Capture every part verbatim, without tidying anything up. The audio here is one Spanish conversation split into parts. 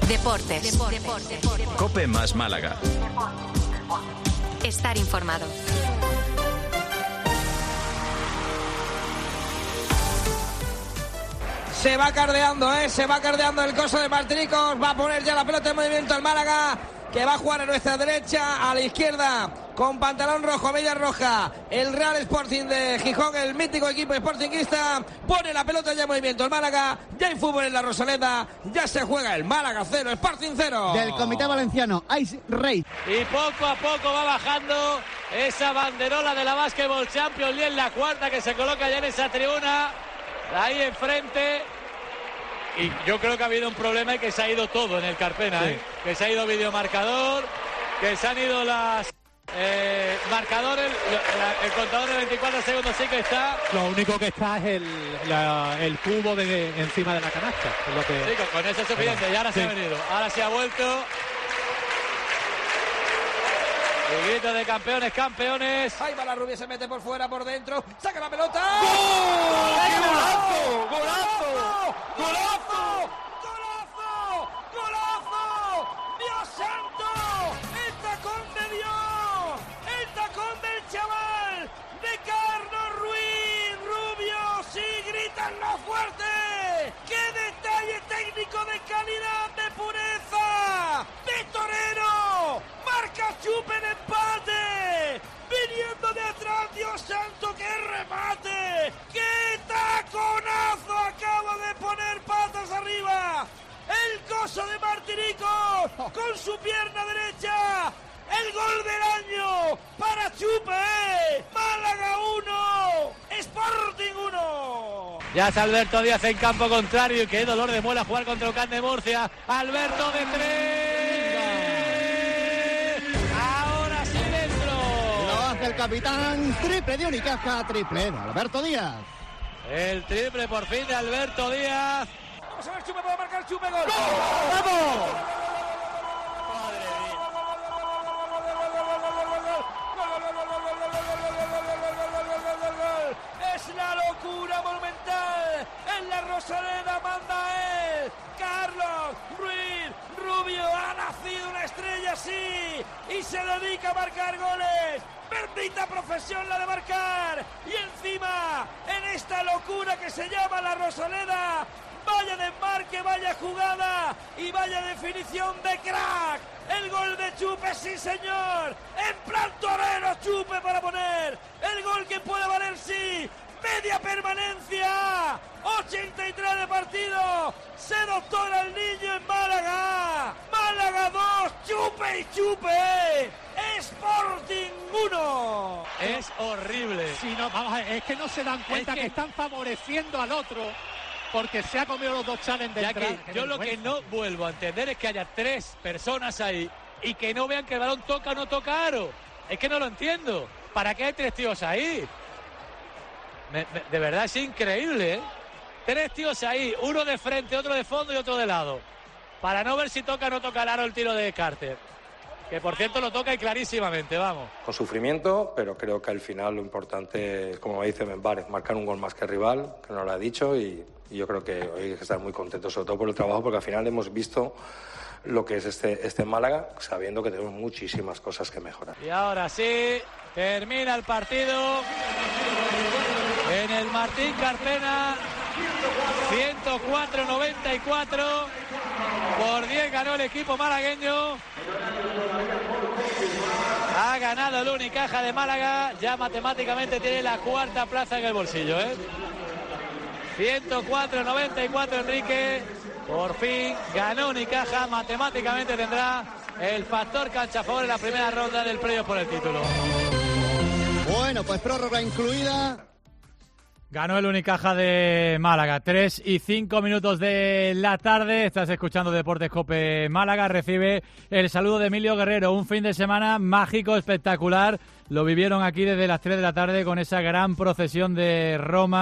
Deportes. Deportes. Deportes. COPE más Málaga. Estar informado. Se va cardeando, ¿eh? Se va cardeando el coso de Martiricos. Va a poner ya la pelota en movimiento el Málaga, que va a jugar a nuestra derecha, a la izquierda, con pantalón rojo, media roja, el Real Sporting de Gijón, el mítico equipo sportinguista. Pone la pelota ya en movimiento el Málaga. Ya hay fútbol en la Rosaleda. Ya se juega el Málaga cero, Sporting cero. Del Comité Valenciano, Ice Rey. Y poco a poco va bajando esa banderola de la Basketball Champions League, la cuarta que se coloca ya en esa tribuna, ahí enfrente. Y yo creo que ha habido un problema y que se ha ido todo en el Carpena, sí. ¿eh? Que se ha ido videomarcador, que se han ido las eh, marcadores, el, el contador de veinticuatro segundos sí que está. Lo único que está es el, la, el cubo de, encima de la canasta. Es lo que... Sí, con, con eso es suficiente. Bueno, y ahora sí. se ha venido, ahora se ha vuelto. Y grito de campeones, campeones. Ahí va la Rubia, se mete por fuera, por dentro. Saca la pelota. ¡Gol! ¡Qué golazo! ¡Golazo! ¡Golazo! ¡Golazo! ¡Golazo! ¡Dios santo! ¡El tacón de Dios! ¡El tacón del chaval! ¡De Carlos Ruiz! ¡Rubio! ¡Sí! ¡Grítanlo fuerte! ¡Qué detalle técnico de calidad, de pureza! ¡De torero! ¡Marca Chupe en empate! ¡Viniendo de atrás, Dios santo, qué remate! ¡Qué taconazo acaba de poner patas arriba! ¡El coso de Martiricos con su pierna derecha! ¡El gol del año para Chupe! ¡Málaga uno! ¡Sporting uno! Ya está Alberto Díaz en campo contrario y qué dolor de muela jugar contra Ocán de Murcia. Alberto de tres. El capitán, triple de Unicaja, triple de Alberto Díaz. El triple por fin de Alberto Díaz. Vamos a ver, Chupe puede marcar, Chupe, gol. ¡Vamos! Es la locura monumental. En la Rosaleda manda él. Carlos Ruiz Rubio ha nacido una estrella así y se dedica a marcar goles. Bendita profesión la de marcar. Y encima, en esta locura que se llama la Rosaleda, vaya desmarque, vaya jugada y vaya definición de crack. El gol de Chupe, sí señor. En plan torero Chupe para poner el gol que puede valer, sí, media permanencia. ochenta y tres de partido. Se doctora el niño en Málaga. Málaga dos, Chupe y Chupe. Sporting uno. Es horrible. Sí, no, vamos a ver, es que no se dan cuenta es que... que están favoreciendo al otro porque se ha comido los dos challenges de entrada. Yo lo que no vuelvo a entender es que haya tres personas ahí y que no vean que el balón toca o no toca aro. Es que no lo entiendo. ¿Para qué hay tres tíos ahí? Me, me, de verdad es increíble, ¿eh? Tres tíos ahí, uno de frente, otro de fondo y otro de lado, para no ver si toca o no toca el aro el tiro de Carter, que por cierto lo toca y clarísimamente, vamos. Con sufrimiento, pero creo que al final lo importante, como dice Membar, es marcar un gol más que el rival, que nos lo ha dicho, y, y yo creo que hoy hay que estar muy contentos, sobre todo por el trabajo, porque al final hemos visto lo que es este, este Málaga, sabiendo que tenemos muchísimas cosas que mejorar. Y ahora sí, termina el partido en el Martín Carpena. ciento cuatro noventa y cuatro, por diez ganó el equipo malagueño. Ha ganado el Unicaja de Málaga, ya matemáticamente tiene la cuarta plaza en el bolsillo, ¿eh? ciento cuatro noventa y cuatro, Enrique. Por fin ganó Unicaja, matemáticamente tendrá el factor cancha a favor en la primera ronda del playoff por el título. Bueno, pues prórroga incluida. Ganó el Unicaja de Málaga. tres y cinco minutos de la tarde. Estás escuchando Deportes COPE Málaga. Recibe el saludo de Emilio Guerrero. Un fin de semana mágico, espectacular. Lo vivieron aquí desde las tres de la tarde con esa gran procesión de Roma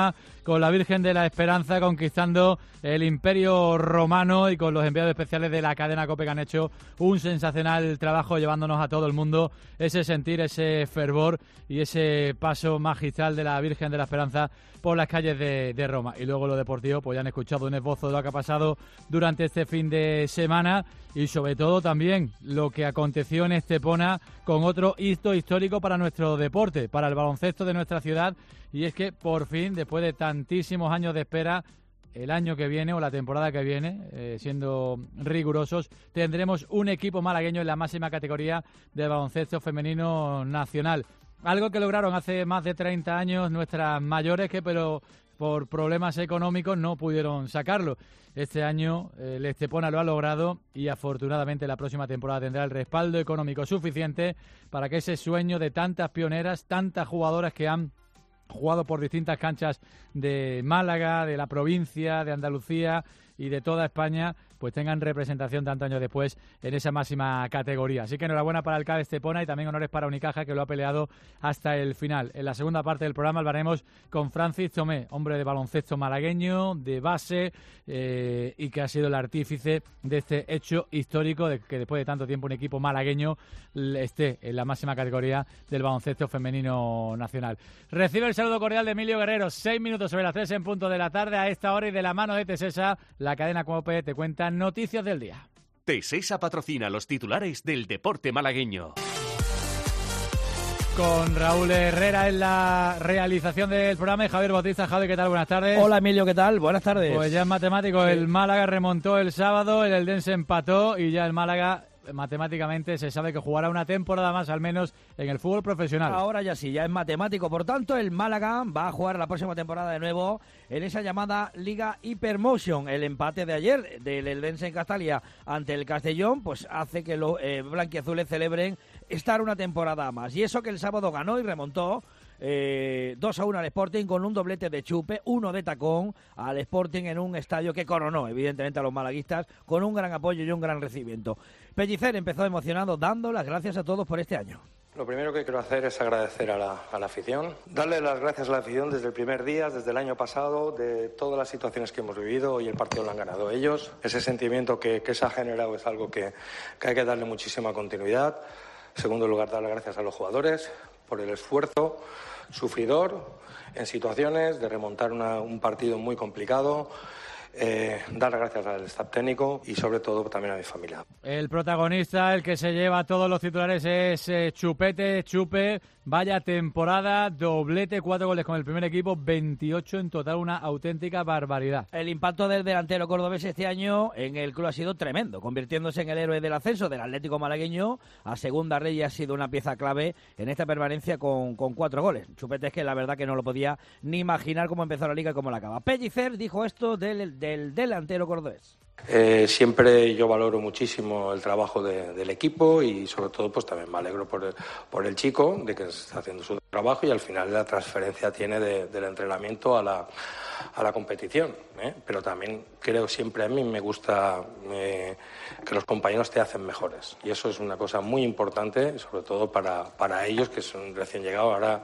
con la Virgen de la Esperanza, conquistando el Imperio Romano, y con los enviados especiales de la cadena COPE, que han hecho un sensacional trabajo llevándonos a todo el mundo ese sentir, ese fervor y ese paso magistral de la Virgen de la Esperanza por las calles de, de Roma. Y luego lo deportivo, pues ya han escuchado un esbozo de lo que ha pasado durante este fin de semana, y sobre todo también lo que aconteció en Estepona, con otro hito histórico para nuestro deporte, para el baloncesto de nuestra ciudad, y es que por fin, después de tantísimos años de espera, el año que viene o la temporada que viene, eh, siendo rigurosos, tendremos un equipo malagueño en la máxima categoría del baloncesto femenino nacional. Algo que lograron hace más de treinta años nuestras mayores, que pero por problemas económicos no pudieron sacarlo. Este año eh, el Estepona lo ha logrado, y afortunadamente la próxima temporada tendrá el respaldo económico suficiente para que ese sueño de tantas pioneras, tantas jugadoras que han jugado por distintas canchas de Málaga, de la provincia, de Andalucía y de toda España, pues tengan representación tantos años después en esa máxima categoría. Así que enhorabuena para el C A D Estepona, y también honores para Unicaja, que lo ha peleado hasta el final. En la segunda parte del programa hablaremos con Francis Tomé, hombre de baloncesto malagueño, de base, eh, y que ha sido el artífice de este hecho histórico, de que después de tanto tiempo un equipo malagueño esté en la máxima categoría del baloncesto femenino nacional. Recibe el saludo cordial de Emilio Guerrero. Seis minutos sobre las tres en punto de la tarde, a esta hora, y de la mano de Tesesa, la cadena COPE te cuenta noticias del día. Tesesa patrocina los titulares del deporte malagueño. Con Raúl Herrera en la realización del programa y Javier Bautista. Javi, ¿qué tal? Buenas tardes. Hola Emilio, ¿qué tal? Buenas tardes. Pues ya es matemático, sí. El Málaga remontó el sábado, el Eldense empató, y ya el Málaga matemáticamente se sabe que jugará una temporada más al menos en el fútbol profesional. Ahora ya sí, ya es matemático. Por tanto, el Málaga va a jugar la próxima temporada de nuevo en esa llamada Liga Hypermotion. El empate de ayer del Eldense en Castalia ante el Castellón pues hace que los eh, blanquiazules celebren estar una temporada más. Y eso que el sábado ganó y remontó Eh, dos a uno al Sporting, con un doblete de Chupe, uno de tacón al Sporting, en un estadio que coronó evidentemente a los malaguistas con un gran apoyo y un gran recibimiento. Pellicer empezó emocionado, dando las gracias a todos por este año. Lo primero que quiero hacer es agradecer a la, a la afición, darle las gracias a la afición desde el primer día, desde el año pasado, de todas las situaciones que hemos vivido, y el partido lo han ganado ellos. Ese sentimiento que, que se ha generado es algo que, que hay que darle muchísima continuidad. En segundo lugar, dar las gracias a los jugadores por el esfuerzo sufridor en situaciones de remontar una, un partido muy complicado. Eh, dar las gracias al staff técnico y sobre todo también a mi familia. El protagonista, el que se lleva todos los titulares, es eh, Chupete, Chupe. Vaya temporada, doblete, cuatro goles con el primer equipo, veintiocho en total, una auténtica barbaridad. El impacto del delantero cordobés este año en el club ha sido tremendo, convirtiéndose en el héroe del ascenso del Atlético malagueño a Segunda Red, y ha sido una pieza clave en esta permanencia con, con cuatro goles. Chupete es que la verdad que no lo podía ni imaginar cómo empezó la liga y cómo la acaba. Pellicer dijo esto del, del delantero cordobés. Eh, siempre yo valoro muchísimo el trabajo de, del equipo, y sobre todo pues también me alegro por el, por el chico, de que está haciendo su trabajo, y al final la transferencia tiene de, del entrenamiento a la, a la competición, ¿eh? Pero también creo, siempre a mí me gusta eh, que los compañeros te hacen mejores, y eso es una cosa muy importante, sobre todo para, para ellos, que son recién llegados. Ahora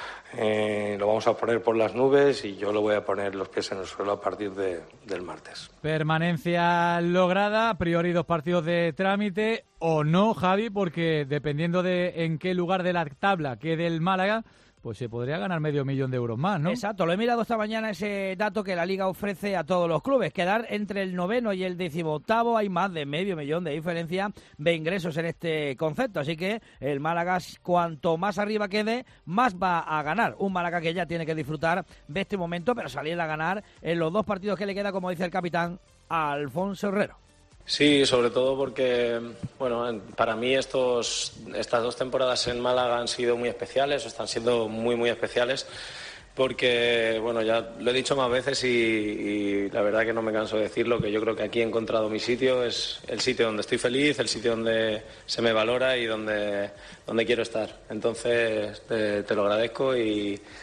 Eh, lo vamos a poner por las nubes, y yo lo voy a poner los pies en el suelo a partir de, del martes. Permanencia lograda, a priori dos partidos de trámite, o no, Javi, porque dependiendo de en qué lugar de la tabla quede el Málaga, pues se podría ganar medio millón de euros más, ¿no? Exacto, lo he mirado esta mañana, ese dato que la Liga ofrece a todos los clubes. Quedar entre el noveno y el decimoctavo, hay más de medio millón de diferencia de ingresos en este concepto. Así que el Málaga, cuanto más arriba quede, más va a ganar. Un Málaga que ya tiene que disfrutar de este momento, pero salir a ganar en los dos partidos que le queda, como dice el capitán Alfonso Herrero. Sí, sobre todo porque, bueno, para mí estos, estas dos temporadas en Málaga han sido muy especiales, están siendo muy, muy especiales, porque, bueno, ya lo he dicho más veces y, y la verdad que no me canso de decirlo, que yo creo que aquí he encontrado mi sitio, es el sitio donde estoy feliz, el sitio donde se me valora y donde, donde quiero estar. Entonces, te, te lo agradezco y...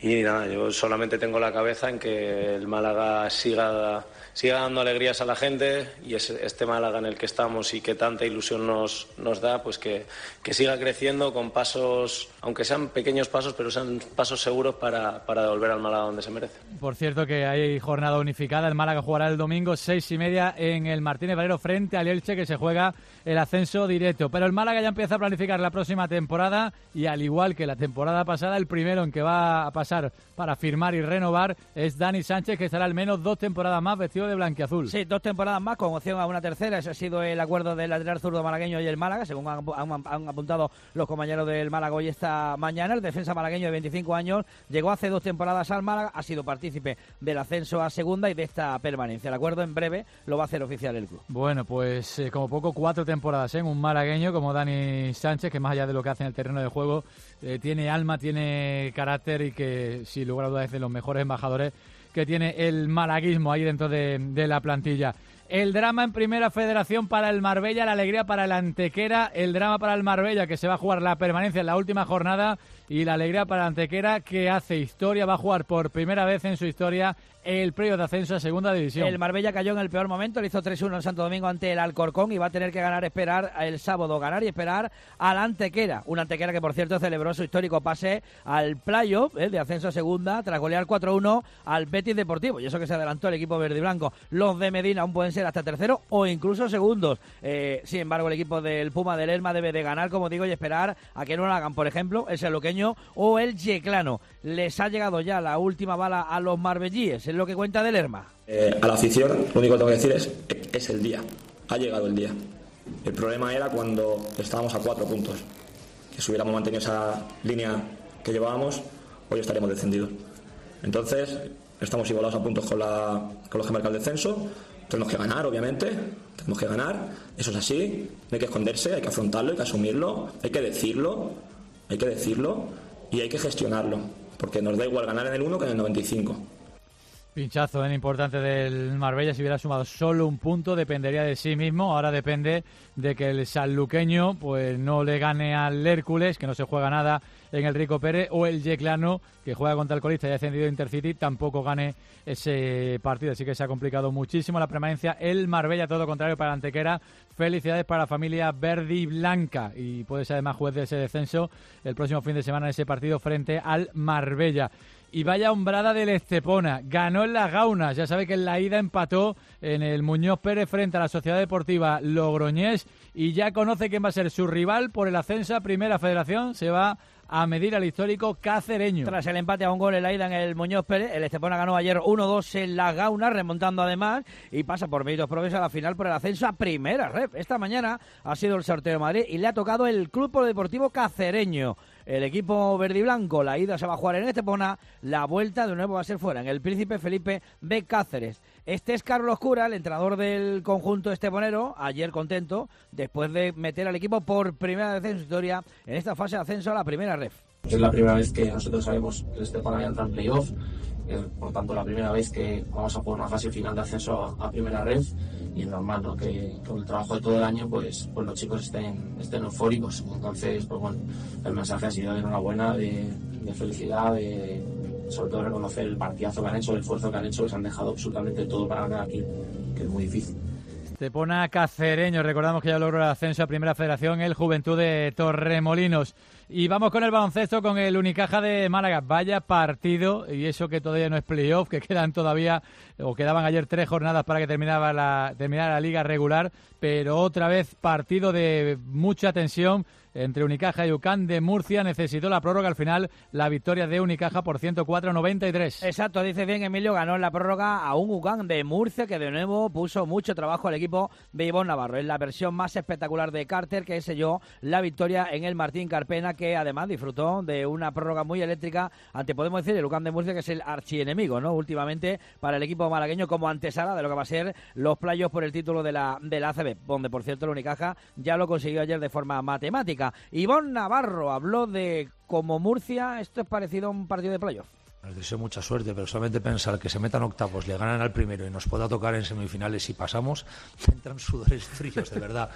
y nada, yo solamente tengo la cabeza en que el Málaga siga, siga dando alegrías a la gente, y es este Málaga en el que estamos y que tanta ilusión nos, nos da, pues que, que siga creciendo con pasos, aunque sean pequeños pasos, pero sean pasos seguros para, para devolver al Málaga donde se merece. Por cierto que hay jornada unificada, el Málaga jugará el domingo seis y media en el Martínez Valero frente al Elche, que se juega el ascenso directo, pero el Málaga ya empieza a planificar la próxima temporada, y al igual que la temporada pasada, el primero en que va a pasar para firmar y renovar es Dani Sánchez, que estará al menos dos temporadas más vestido de blanquiazul. Sí, dos temporadas más con opción a una tercera. Ese ha sido el acuerdo del lateral zurdo malagueño y el Málaga, según han, han, han apuntado los compañeros del Málaga hoy esta mañana. El defensa malagueño de veinticinco años llegó hace dos temporadas al Málaga, ha sido partícipe del ascenso a segunda y de esta permanencia. El acuerdo en breve lo va a hacer oficial el club. Bueno, pues eh, como poco cuatro temporadas en ¿eh? un malagueño como Dani Sánchez, que más allá de lo que hace en el terreno de juego, eh, tiene alma, tiene carácter, y que sin lugar a dudas es de los mejores embajadores que tiene el malaguismo ahí dentro de, de la plantilla. El drama en Primera Federación para el Marbella, la alegría para el Antequera, el drama para el Marbella, que se va a jugar la permanencia en la última jornada, y la alegría para el Antequera, que hace historia, va a jugar por primera vez en su historia el playoff de ascenso a Segunda División. El Marbella cayó en el peor momento, le hizo tres uno en Santo Domingo ante el Alcorcón, y va a tener que ganar, esperar el sábado, ganar y esperar al Antequera. Un Antequera que, por cierto, celebró su histórico pase al playoff eh, de ascenso a Segunda tras golear cuatro uno al Betis Deportivo, y eso que se adelantó el equipo verde y blanco. Los de Medina aún pueden ser hasta tercero o incluso segundos. Eh, sin embargo, el equipo del Puma del Lerma debe de ganar, como digo, y esperar a que no lo hagan, por ejemplo, el Sanluqueño o el Yeclano. Les ha llegado ya la última bala a los marbellíes, es lo que cuenta del Lerma. Eh, a la afición, lo único que tengo que decir es, es el día. Ha llegado el día. El problema era cuando estábamos a cuatro puntos. Que si hubiéramos mantenido esa línea que llevábamos, hoy estaríamos descendidos. Entonces, estamos igualados a puntos con, la, con los que marca el descenso. Tenemos que ganar, obviamente. Tenemos que ganar. Eso es así. No hay que esconderse, hay que afrontarlo, hay que asumirlo, hay que decirlo. Hay que decirlo y hay que gestionarlo. Porque nos da igual ganar en el uno que en el noventa y cinco. Pinchazo en importante del Marbella. Si hubiera sumado solo un punto, dependería de sí mismo. Ahora depende de que el sanluqueño pues no le gane al Hércules, que no se juega nada en el Rico Pérez, o el Yeclano, que juega contra el colista y ha ascendido Intercity, tampoco gane ese partido. Así que se ha complicado muchísimo la permanencia. El Marbella, todo lo contrario para Antequera. Felicidades para la familia verde y blanca, y puede ser además juez de ese descenso el próximo fin de semana en ese partido frente al Marbella. Y vaya hombrada del Estepona, ganó en las Gaunas, ya sabe que en la ida empató en el Muñoz Pérez frente a la Sociedad Deportiva Logroñés, y ya conoce quién va a ser su rival por el ascenso a Primera Federación. Se va a medir al histórico cacereño. Tras el empate a un gol en la ida en el Muñoz Pérez, el Estepona ganó ayer uno dos en las Gaunas, remontando además, y pasa por méritos propios a la final por el ascenso a Primera Ref. Esta mañana ha sido el sorteo de Madrid y le ha tocado el Club Polideportivo Cacereño. El equipo verde y blanco, la ida se va a jugar en Estepona, la vuelta de nuevo va a ser fuera, en el Príncipe Felipe de Cáceres. Este es Carlos Cura, el entrenador del conjunto esteponero, ayer contento, después de meter al equipo por primera vez en su historia en esta fase de ascenso a la Primera Ref. Es la primera vez que nosotros sabemos que el Estepona ya entra en playoff, eh, por tanto la primera vez que vamos a jugar una fase final de ascenso a, a Primera Ref, y es normal, ¿no?, que con el trabajo de todo el año pues, pues los chicos estén, estén eufóricos. Entonces, pues bueno, el mensaje ha sido de enhorabuena, de, de felicidad, de, sobre todo reconocer el partidazo que han hecho, el esfuerzo que han hecho, que se han dejado absolutamente todo para ganar aquí, que es muy difícil. Estepona Cacereño, recordamos que ya logró el ascenso a Primera Federación el Juventud de Torremolinos. Y vamos con el baloncesto, con el Unicaja de Málaga. Vaya partido, y eso que todavía no es playoff, que quedan todavía, o quedaban ayer tres jornadas para que terminara la, terminara la liga regular, pero otra vez partido de mucha tensión entre Unicaja y U C A M de Murcia. Necesitó la prórroga, al final la victoria de Unicaja por ciento cuatro a noventa y tres. Exacto, dice bien Emilio, ganó en la prórroga a un U C A M de Murcia que de nuevo puso mucho trabajo al equipo de Ivonne Navarro. Es la versión más espectacular de Carter, que selló la victoria en el Martín Carpena, que además disfrutó de una prórroga muy eléctrica ante, podemos decir, el U C A M de Murcia, que es el archienemigo, ¿no?, últimamente para el equipo malagueño, como antesala de lo que va a ser los playoffs por el título de la, de la A C B, donde por cierto el Unicaja ya lo consiguió ayer de forma matemática. Ivonne Navarro habló de cómo Murcia, esto es parecido a un partido de playoff. Les deseo mucha suerte, pero solamente pensar que se metan octavos, le ganan al primero y nos pueda tocar en semifinales si pasamos, entran sudores fríos, de verdad.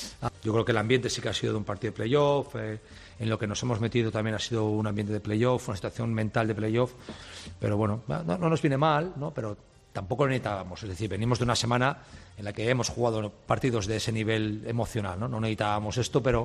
Yo creo que el ambiente sí que ha sido de un partido de playoff, eh, en lo que nos hemos metido también ha sido un ambiente de playoff, una situación mental de playoff, pero bueno, no, no nos viene mal, ¿no? Pero tampoco lo necesitábamos, es decir, venimos de una semana en la que hemos jugado partidos de ese nivel emocional, ¿no? No necesitábamos esto, pero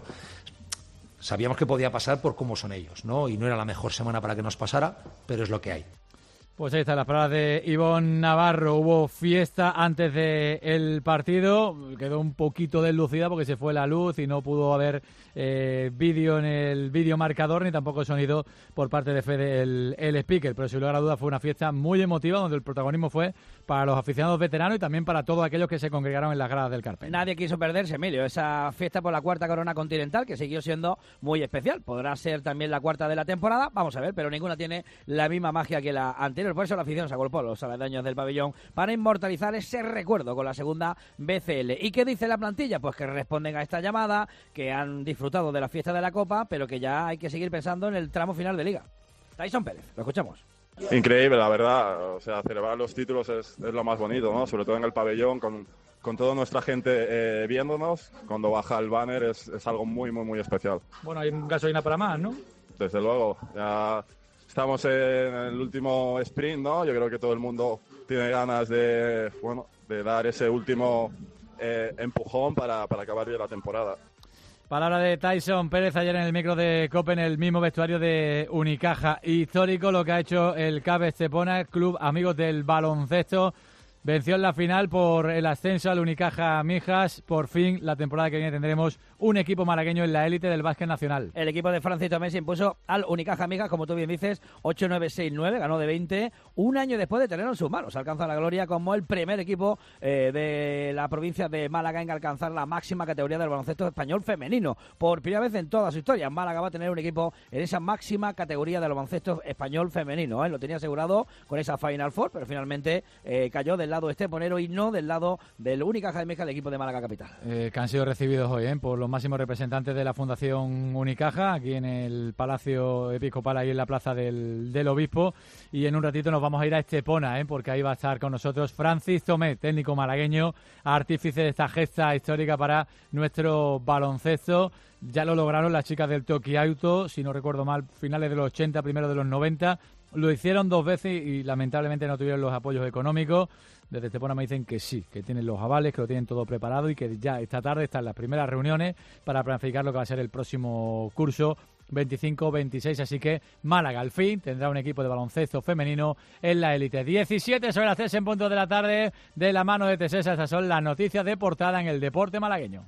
sabíamos que podía pasar por cómo son ellos, ¿no? Y no era la mejor semana para que nos pasara, pero es lo que hay. Pues ahí están las palabras de Ivonne Navarro. Hubo fiesta antes del partido, quedó un poquito deslucida porque se fue la luz y no pudo haber eh, vídeo en el vídeo marcador ni tampoco sonido por parte de Fede, el, el speaker. Pero sin lugar a dudas fue una fiesta muy emotiva donde el protagonismo fue para los aficionados veteranos y también para todos aquellos que se congregaron en las gradas del Carpena. Nadie quiso perderse, Emilio, esa fiesta por la cuarta corona continental que siguió siendo muy especial. Podrá ser también la cuarta de la temporada, vamos a ver, pero ninguna tiene la misma magia que la anterior. Por eso la afición se agolpó los aledaños del pabellón para inmortalizar ese recuerdo con la segunda B C L. ¿Y qué dice la plantilla? Pues que responden a esta llamada, que han disfrutado de la fiesta de la Copa, pero que ya hay que seguir pensando en el tramo final de Liga. Tyson Pérez, lo escuchamos. Increíble, la verdad. O sea, celebrar los títulos es, es lo más bonito, ¿no? Sobre todo en el pabellón, con, con toda nuestra gente eh, viéndonos. Cuando baja el banner es, es algo muy, muy, muy especial. Bueno, hay gasolina para más, ¿no? Desde luego. Ya estamos en el último sprint, ¿no? Yo creo que todo el mundo tiene ganas de, bueno, de dar ese último eh, empujón para, para acabar bien la temporada. Palabra de Tyson Pérez ayer en el micro de COPE en el mismo vestuario de Unicaja. Histórico lo que ha hecho el C A B Estepona, Club Amigos del Baloncesto. Venció en la final por el ascenso al Unicaja Mijas. Por fin, la temporada que viene tendremos un equipo malagueño en la élite del básquet nacional. El equipo de Francis Tomé se impuso al Unicaja Mijas, como tú bien dices, ocho nueve seis nueve, ganó de veinte, un año después de tenerlo en sus manos. Alcanza la gloria como el primer equipo eh, de la provincia de Málaga en alcanzar la máxima categoría del baloncesto español femenino. Por primera vez en toda su historia, Málaga va a tener un equipo en esa máxima categoría del baloncesto español femenino. ¿eh? Lo tenía asegurado con esa Final Four, pero finalmente eh, cayó del lado esteponero y no del lado del Unicaja de Mijas, el equipo de Málaga capital. Eh, que han sido recibidos hoy ¿eh? por los máximos representantes de la Fundación Unicaja, aquí en el Palacio Episcopal, ahí en la Plaza del, del Obispo, y en un ratito nos vamos a ir a Estepona, ¿eh? porque ahí va a estar con nosotros Francis Tomé, técnico malagueño, artífice de esta gesta histórica para nuestro baloncesto. Ya lo lograron las chicas del Toki Auto, si no recuerdo mal, finales de los ochenta, primero de los noventa. Lo hicieron dos veces y lamentablemente no tuvieron los apoyos económicos. Desde Estepona me dicen que sí, que tienen los avales, que lo tienen todo preparado y que ya esta tarde están las primeras reuniones para planificar lo que va a ser el próximo curso veinticinco veintiséis. Así que Málaga al fin tendrá un equipo de baloncesto femenino en la élite. diecisiete sobre las tres en punto de la tarde, de la mano de Tesesa. Estas son las noticias de portada en el deporte malagueño.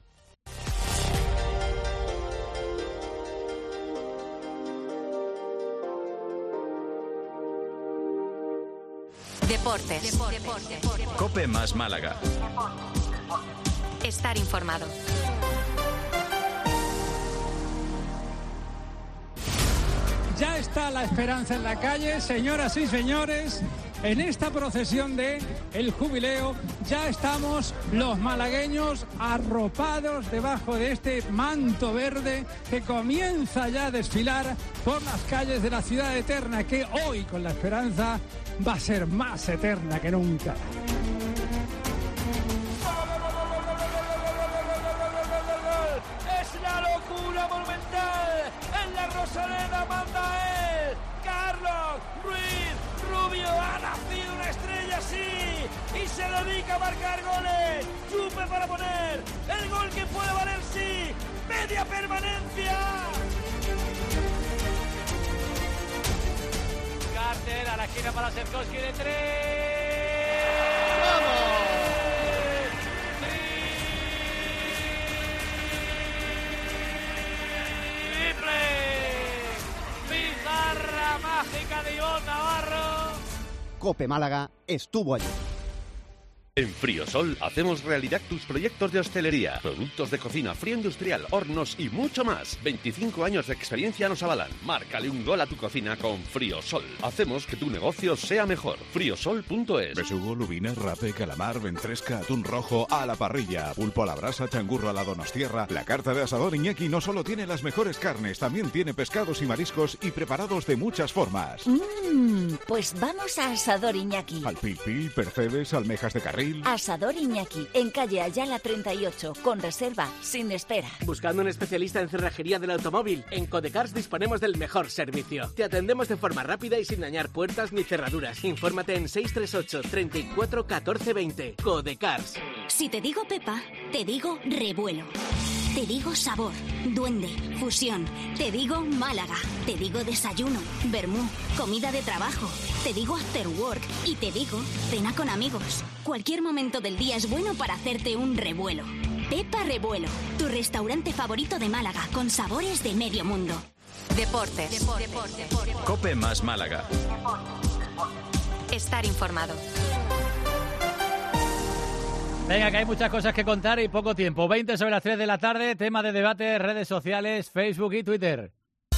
Deportes. Deportes. COPE más Málaga. Estar informado. Ya está la esperanza en la calle, señoras y señores. En esta procesión de el jubileo ya estamos los malagueños arropados debajo de este manto verde que comienza ya a desfilar por las calles de la ciudad eterna, que hoy con la esperanza va a ser más eterna que nunca. Es la locura monumental. En la Rosaleda manda él. Carlos Ruiz Rubio, ha nacido una estrella así y se dedica a marcar goles. Chupe para poner el gol que puede valer, sí, media permanencia. Carter a la esquina para Sefcoski de tres. ¡Vamos! Triple. Pizarra mágica de Ivonne Navarro. COPE Málaga estuvo allí. En Friosol hacemos realidad tus proyectos de hostelería, productos de cocina, frío industrial, hornos y mucho más. veinticinco años de experiencia nos avalan. Márcale un gol a tu cocina con Friosol. Hacemos que tu negocio sea mejor. friosol punto es. Besugo, lubina, rape, calamar, ventresca, atún rojo a la parrilla, pulpo a la brasa, changurro a la donostierra. La carta de asador Iñaki no solo tiene las mejores carnes, también tiene pescados y mariscos y preparados de muchas formas. Mmm, pues vamos a Asador Iñaki. Al pil pil, percebes, almejas de carril. Asador Iñaki, en calle Ayala treinta y ocho, con reserva, sin espera. Buscando un especialista en cerrajería del automóvil, en Codecars disponemos del mejor servicio. Te atendemos de forma rápida y sin dañar puertas ni cerraduras. Infórmate en seis tres ocho, treinta y cuatro, catorce, veinte. Codecars. Si te digo Pepa, te digo revuelo. Te digo sabor, duende, fusión. Te digo Málaga. Te digo desayuno, vermú, comida de trabajo. Te digo after work y te digo cena con amigos. Cualquier momento del día es bueno para hacerte un revuelo. Pepa Revuelo, tu restaurante favorito de Málaga con sabores de medio mundo. Deportes. Deportes. Deportes. Cope más Málaga. Estar informado. Venga, que hay muchas cosas que contar y poco tiempo. veinte sobre las tres de la tarde, tema de debate, redes sociales, Facebook y Twitter.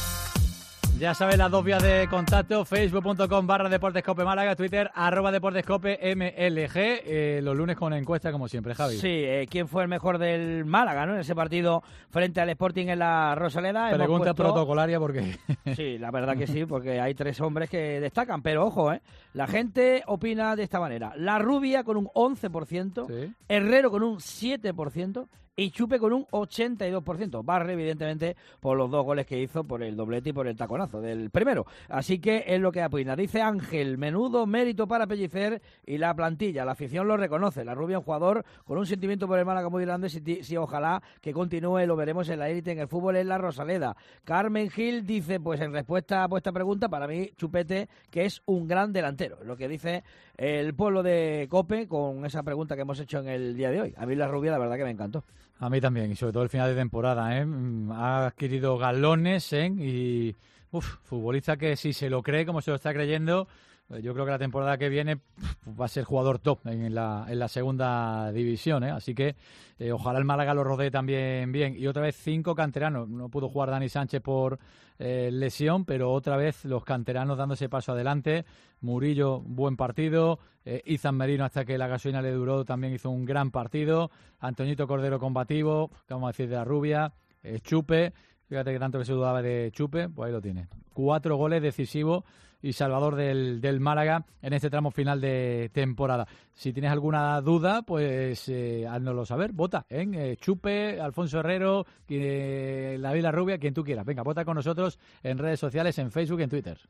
Ya sabes las dos vías de contacto, facebook.com barra Deportescope Málaga, Twitter, arroba Deportescope M L G, eh, los lunes con encuesta como siempre, Javi. Sí, eh, ¿quién fue el mejor del Málaga, no? En ese partido frente al Sporting en la Rosaleda. Pregunta puesto... protocolaria porque... Sí, la verdad que sí, porque hay tres hombres que destacan, pero ojo, eh, la gente opina de esta manera. La Rubia con un once por ciento, ¿sí? Herrero con un siete por ciento y Chupe con un ochenta y dos por ciento. Barre, evidentemente, por los dos goles que hizo, por el doblete y por el taconazo del primero. Así que es lo que opina. Dice Ángel, menudo mérito para Pellicer y la plantilla. La afición lo reconoce. La Rubia, un jugador con un sentimiento por el Málaga muy grande. Si, si ojalá que continúe, lo veremos en la élite, en el fútbol, en la Rosaleda. Carmen Gil dice, pues en respuesta a vuestra pregunta, para mí, Chupete, que es un gran delantero. Lo que dice el pueblo de Cope con esa pregunta que hemos hecho en el día de hoy. A mí la Rubia, la verdad que me encantó. A mí también, y sobre todo el final de temporada, ¿eh? Ha adquirido galones, ¿eh? Y, uf, futbolista que si se lo cree como se lo está creyendo, yo creo que la temporada que viene va a ser jugador top en la, en la segunda división, ¿eh? Así que eh, ojalá el Málaga lo rodee también bien. Y otra vez cinco canteranos. No pudo jugar Dani Sánchez por eh, lesión, pero otra vez los canteranos dándose paso adelante. Murillo, buen partido. Eh, Izan Merino, hasta que la gasolina le duró, también hizo un gran partido. Antoñito Cordero combativo, ¿qué vamos a decir de la Rubia? Eh, Chupe, fíjate que tanto que se dudaba de Chupe, pues ahí lo tiene. Cuatro goles decisivos y salvador del, del Málaga en este tramo final de temporada. Si tienes alguna duda, pues eh, háznoslo saber. Vota en eh, Chupe, Alfonso Herrero, eh, la Vila Rubia, quien tú quieras. Venga, vota con nosotros en redes sociales, en Facebook y en Twitter.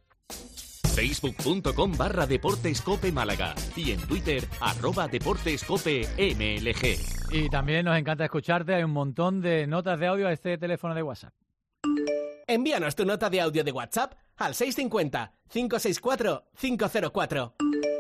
Facebook.com barra Deportescope Málaga y en Twitter, arroba Deportescope M L G. Y también nos encanta escucharte. Hay un montón de notas de audio a este teléfono de WhatsApp. Envíanos tu nota de audio de WhatsApp al seis cinco cero, cinco seis cuatro, cinco cero cuatro.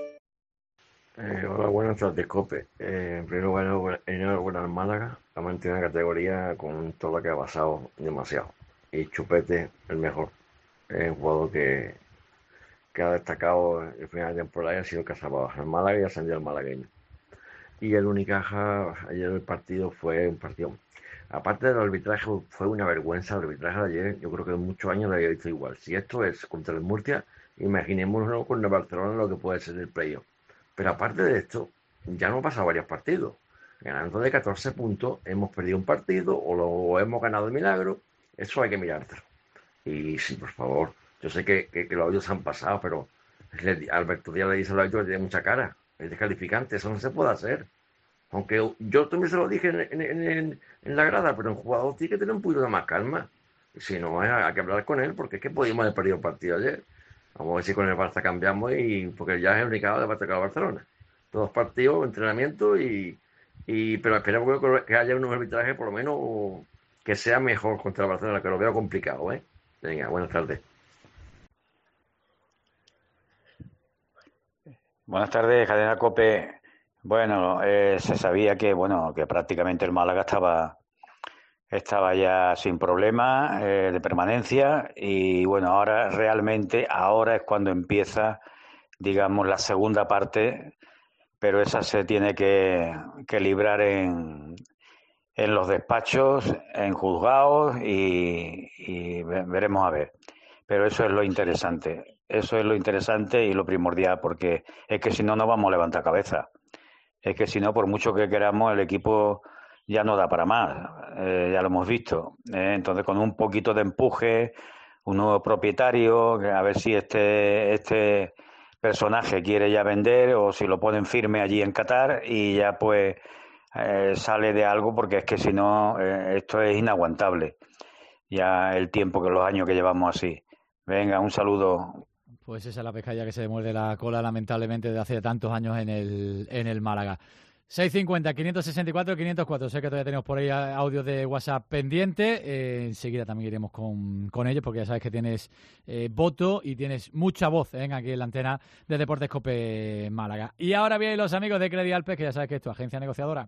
Eh, hola, buenas tardes, Cope. Eh, en primer lugar, enhorabuena al Málaga. Ha mantenido la categoría con todo lo que ha pasado demasiado. Y Chupete, el mejor. Es un jugador que, que ha destacado el final de temporada y ha sido el que ha salvado al Málaga y ha ascendido al malagueño. Y el Unicaja, ayer el partido fue un partido... Aparte del arbitraje, fue una vergüenza el arbitraje de ayer. Yo creo que en muchos años lo había visto igual. Si esto es contra el Murcia, imaginémonos con el Barcelona lo que puede ser el playoff. Pero aparte de esto, ya no han pasado varios partidos. Ganando de catorce puntos, hemos perdido un partido o lo hemos ganado el milagro. Eso hay que mirártelo. Y sí, por favor, yo sé que, que, que los audios han pasado, pero Alberto Díaz le dice al árbitro que tiene mucha cara. Es descalificante, eso no se puede hacer. Aunque yo también se lo dije en, en, en, en la grada, pero el jugador tiene que tener un poquito de más calma. Y si no, hay que hablar con él, porque es que podíamos haber perdido el partido ayer. Vamos a ver si con el Barça cambiamos, y porque ya es el único de Barça a Barcelona. Todos partidos, entrenamiento, y, y pero esperamos que, que haya unos arbitrajes, por lo menos, que sea mejor contra el Barcelona, que lo veo complicado, ¿eh? Venga, buenas tardes. Buenas tardes, Cadena Cope. Bueno, eh, se sabía que bueno que prácticamente el Málaga estaba estaba ya sin problemas eh, de permanencia, y bueno, ahora realmente ahora es cuando empieza, digamos, la segunda parte pero esa se tiene que, que librar en, en los despachos, en juzgados y, y veremos a ver. Pero eso es lo interesante, eso es lo interesante y lo primordial, porque es que si no, no vamos a levantar cabeza. Es que si no, por mucho que queramos, el equipo ya no da para más, eh, ya lo hemos visto. ¿eh? Entonces, con un poquito de empuje, un nuevo propietario, a ver si este, este personaje quiere ya vender o si lo ponen firme allí en Qatar y ya pues eh, sale de algo, porque es que si no, eh, esto es inaguantable. Ya el tiempo, que los años que llevamos así. Venga, un saludo. Pues esa es la pescadilla que se le muerde la cola, lamentablemente, de hace tantos años en el, en el Málaga. seiscientos cincuenta, quinientos sesenta y cuatro, quinientos cuatro. Sé que todavía tenemos por ahí audios de WhatsApp pendiente. Eh, enseguida también iremos con, con ellos, porque ya sabes que tienes eh, voto y tienes mucha voz ¿eh? aquí en la antena de Deportes COPE Málaga. Y ahora vienen los amigos de Credit Alpes, que ya sabes que es tu agencia negociadora.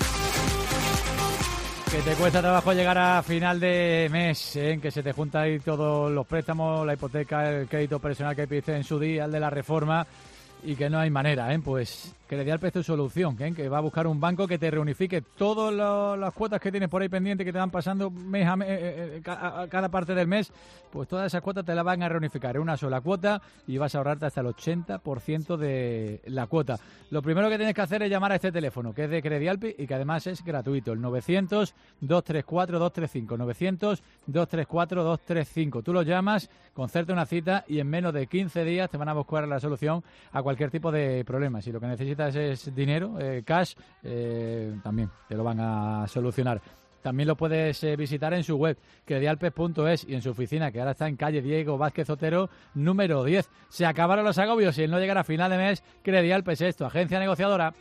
Que te cuesta trabajo llegar a final de mes, ¿eh? que se te juntan ahí todos los préstamos, la hipoteca, el crédito personal que pediste en su día, el de la reforma, y que no hay manera, ¿eh? Pues Credit Alpes es tu solución, ¿eh? que va a buscar un banco que te reunifique todas las cuotas que tienes por ahí pendientes, que te van pasando mes a mes, eh, a, a cada parte del mes, pues todas esas cuotas te las van a reunificar en una sola cuota y vas a ahorrarte hasta el ochenta por ciento de la cuota. Lo primero que tienes que hacer es llamar a este teléfono, que es de Credit Alpes y que además es gratuito, el novecientos, dos treinta y cuatro, dos treinta y cinco, novecientos, dos treinta y cuatro, dos treinta y cinco. Tú los llamas, concerta una cita y en menos de quince días te van a buscar la solución a cualquier tipo de problema. Si lo que necesitas es dinero, eh, cash, eh, también te lo van a solucionar. También lo puedes eh, visitar en su web, credialpes punto es, y en su oficina, que ahora está en calle Diego Vázquez Otero, número diez. Se acabaron los agobios y el no llegar a final de mes, Credit Alpes es tu agencia negociadora.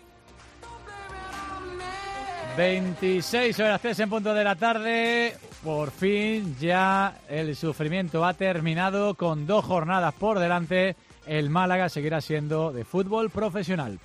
veintiséis horas tres en punto de la tarde. Por fin ya el sufrimiento ha terminado, con dos jornadas por delante. El Málaga seguirá siendo de fútbol profesional.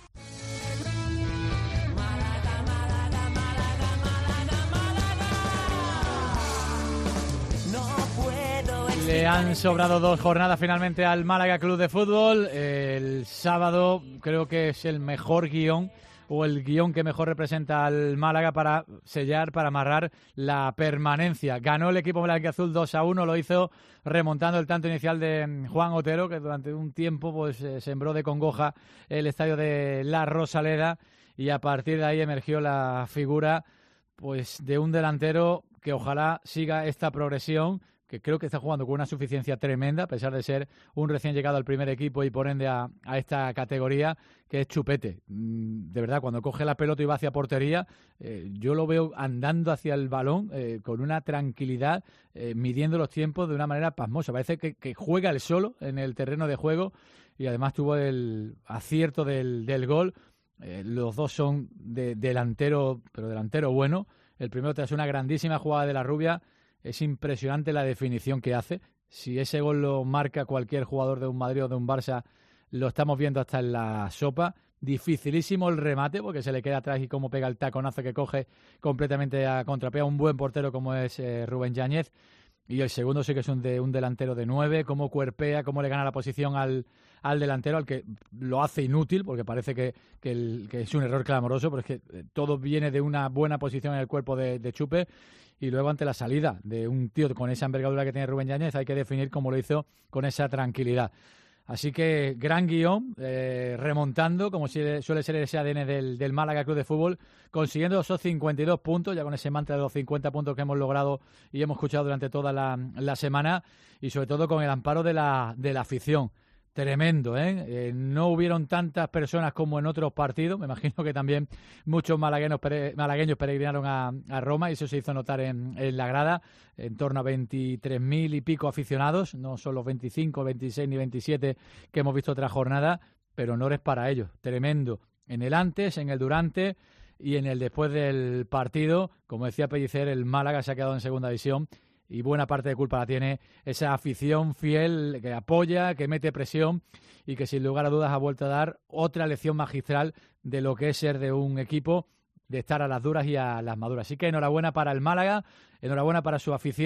Le han sobrado dos jornadas finalmente al Málaga Club de Fútbol. El sábado creo que es el mejor guión, o el guión que mejor representa al Málaga para sellar, para amarrar la permanencia. Ganó el equipo blanquiazul dos a uno, lo hizo remontando el tanto inicial de Juan Otero, que durante un tiempo pues eh, sembró de congoja el estadio de La Rosaleda, y a partir de ahí emergió la figura pues de un delantero que ojalá siga esta progresión, que creo que está jugando con una suficiencia tremenda, a pesar de ser un recién llegado al primer equipo y por ende a, a esta categoría, que es Chupete. De verdad, cuando coge la pelota y va hacia portería, eh, yo lo veo andando hacia el balón eh, con una tranquilidad, eh, midiendo los tiempos de una manera pasmosa. Parece que, que juega él solo en el terreno de juego, y además tuvo el acierto del, del gol. Eh, los dos son de delantero, pero delantero bueno. El primero tras una grandísima jugada de la Rubia. Es impresionante la definición que hace. Si ese gol lo marca cualquier jugador de un Madrid o de un Barça, lo estamos viendo hasta en la sopa. Dificilísimo el remate, porque se le queda atrás y cómo pega el taconazo que coge completamente a contrapea un buen portero como es eh, Rubén Yáñez. Y el segundo sí que es un, de, un delantero de nueve, cómo cuerpea, cómo le gana la posición al, al delantero, al que lo hace inútil, porque parece que, que, el, que es un error clamoroso, pero es que todo viene de una buena posición en el cuerpo de, de Chupe. Y luego, ante la salida de un tío con esa envergadura que tiene Rubén Yáñez, hay que definir cómo lo hizo con esa tranquilidad. Así que gran guión, eh, remontando, como suele ser ese A D N del, del Málaga Club de Fútbol, consiguiendo esos cincuenta y dos puntos, ya con ese mantra de los cincuenta puntos que hemos logrado y hemos escuchado durante toda la, la semana, y sobre todo con el amparo de la, de la afición. Tremendo, ¿eh? ¿eh? No hubieron tantas personas como en otros partidos. Me imagino que también muchos malagueños, pere, malagueños peregrinaron a, a Roma, y eso se hizo notar en, en la grada. En torno a veintitrés mil y pico aficionados. No son los veinticinco, veintiséis ni veintisiete que hemos visto otra jornada, pero honores para ellos. Tremendo. En el antes, en el durante y en el después del partido. Como decía Pellicer, el Málaga se ha quedado en segunda división. Y buena parte de culpa la tiene esa afición fiel que apoya, que mete presión y que sin lugar a dudas ha vuelto a dar otra lección magistral de lo que es ser de un equipo, de estar a las duras y a las maduras. Así que enhorabuena para el Málaga, enhorabuena para su afición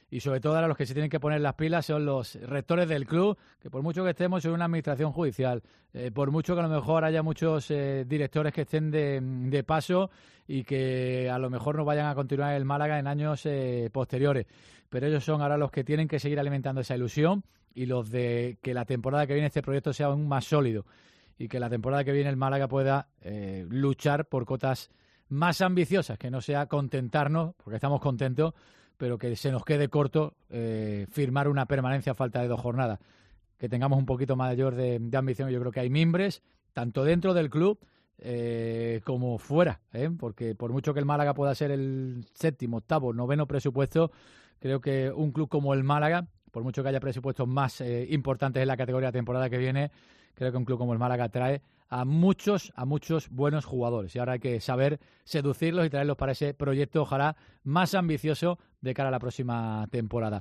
Y sobre todo ahora los que se tienen que poner las pilas son los rectores del club, que por mucho que estemos en una administración judicial, eh, por mucho que a lo mejor haya muchos eh, directores que estén de, de paso y que a lo mejor no vayan a continuar en el Málaga en años eh, posteriores. Pero ellos son ahora los que tienen que seguir alimentando esa ilusión y los de que la temporada que viene este proyecto sea aún más sólido y que la temporada que viene el Málaga pueda eh, luchar por cotas más ambiciosas, que no sea contentarnos, porque estamos contentos, pero que se nos quede corto eh, firmar una permanencia a falta de dos jornadas. Que tengamos un poquito mayor de, de ambición. Yo creo que hay mimbres, tanto dentro del club eh, como fuera, ¿eh? Porque por mucho que el Málaga pueda ser el séptimo, octavo, noveno presupuesto, creo que un club como el Málaga, por mucho que haya presupuestos más eh, importantes en la categoría de temporada que viene, creo que un club como el Málaga trae a muchos, a muchos buenos jugadores. Y ahora hay que saber seducirlos y traerlos para ese proyecto, ojalá, más ambicioso de cara a la próxima temporada.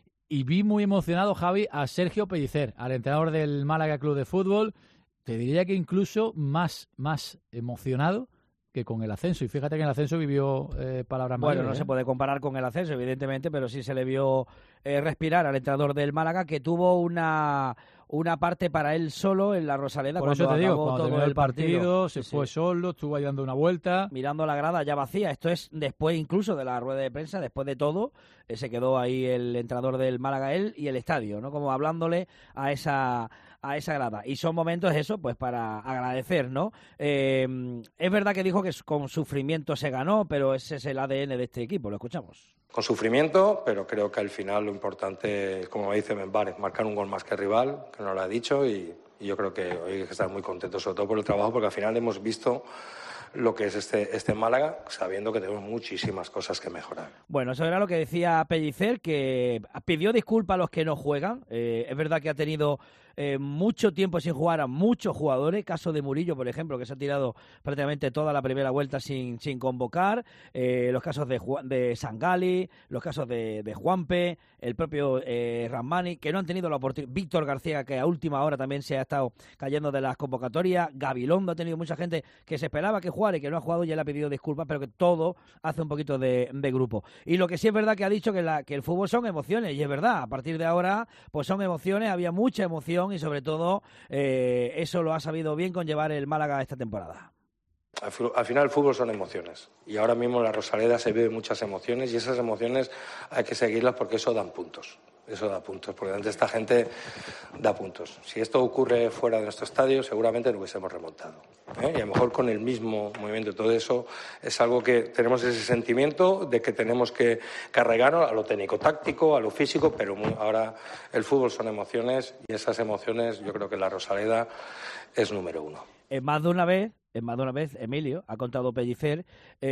Y vi muy emocionado, Javi, a Sergio Pellicer, al entrenador del Málaga Club de Fútbol. Te diría que incluso más, más emocionado que con el ascenso. Y fíjate que en el ascenso vivió eh, palabras mayores. Bueno, no ¿eh? se puede comparar con el ascenso, evidentemente, pero sí se le vio eh, respirar al entrenador del Málaga, que tuvo una, una parte para él solo en la Rosaleda. Por cuando eso te digo, acabó cuando todo terminó el partido, partido se sí, fue sí. solo, estuvo ahí dando una vuelta. Mirando la grada ya vacía. Esto es después incluso de la rueda de prensa, después de todo, eh, se quedó ahí el entrenador del Málaga, él y el estadio, ¿no? Como hablándole a esa... a esa grada. Y son momentos, eso, pues para agradecer, ¿no? Eh, es verdad que dijo que con sufrimiento se ganó, pero ese es el A D N de este equipo, lo escuchamos. Con sufrimiento, pero creo que al final lo importante, como me dice Membar, es marcar un gol más que el rival, que nos lo ha dicho, y, y yo creo que hoy hay que estar muy contentos, sobre todo por el trabajo, porque al final hemos visto lo que es este, este Málaga, sabiendo que tenemos muchísimas cosas que mejorar. Bueno, eso era lo que decía Pellicer, que pidió disculpas a los que no juegan. Eh, es verdad que ha tenido eh, mucho tiempo sin jugar a muchos jugadores, caso de Murillo, por ejemplo, que se ha tirado prácticamente toda la primera vuelta sin, sin convocar, eh, los casos de, de Sangali, los casos de, de Juanpe, el propio eh, Ramani, que no han tenido la oportunidad, Víctor García, que a última hora también se ha estado cayendo de las convocatorias, Gabilondo, ha tenido mucha gente que se esperaba que jugara y que no ha jugado, y él ha pedido disculpas, pero que todo hace un poquito de, de grupo. Y lo que sí es verdad que ha dicho que, la, que el fútbol son emociones, y es verdad, a partir de ahora pues son emociones, había mucha emoción, y sobre todo eh, eso lo ha sabido bien conllevar el Málaga esta temporada. Al, al final el fútbol son emociones, y ahora mismo en la Rosaleda se viven muchas emociones, y esas emociones hay que seguirlas porque eso dan puntos. Eso da puntos, porque ante esta gente da puntos. Si esto ocurre fuera de nuestro estadio, seguramente lo hubiésemos remontado, ¿eh? Y a lo mejor con el mismo movimiento y todo eso, es algo que tenemos ese sentimiento de que tenemos que carregarnos a lo técnico-táctico, a lo físico, pero muy, ahora el fútbol son emociones, y esas emociones yo creo que la Rosaleda es número uno. En más de una vez, en más de una vez, Emilio, ha contado Pellicer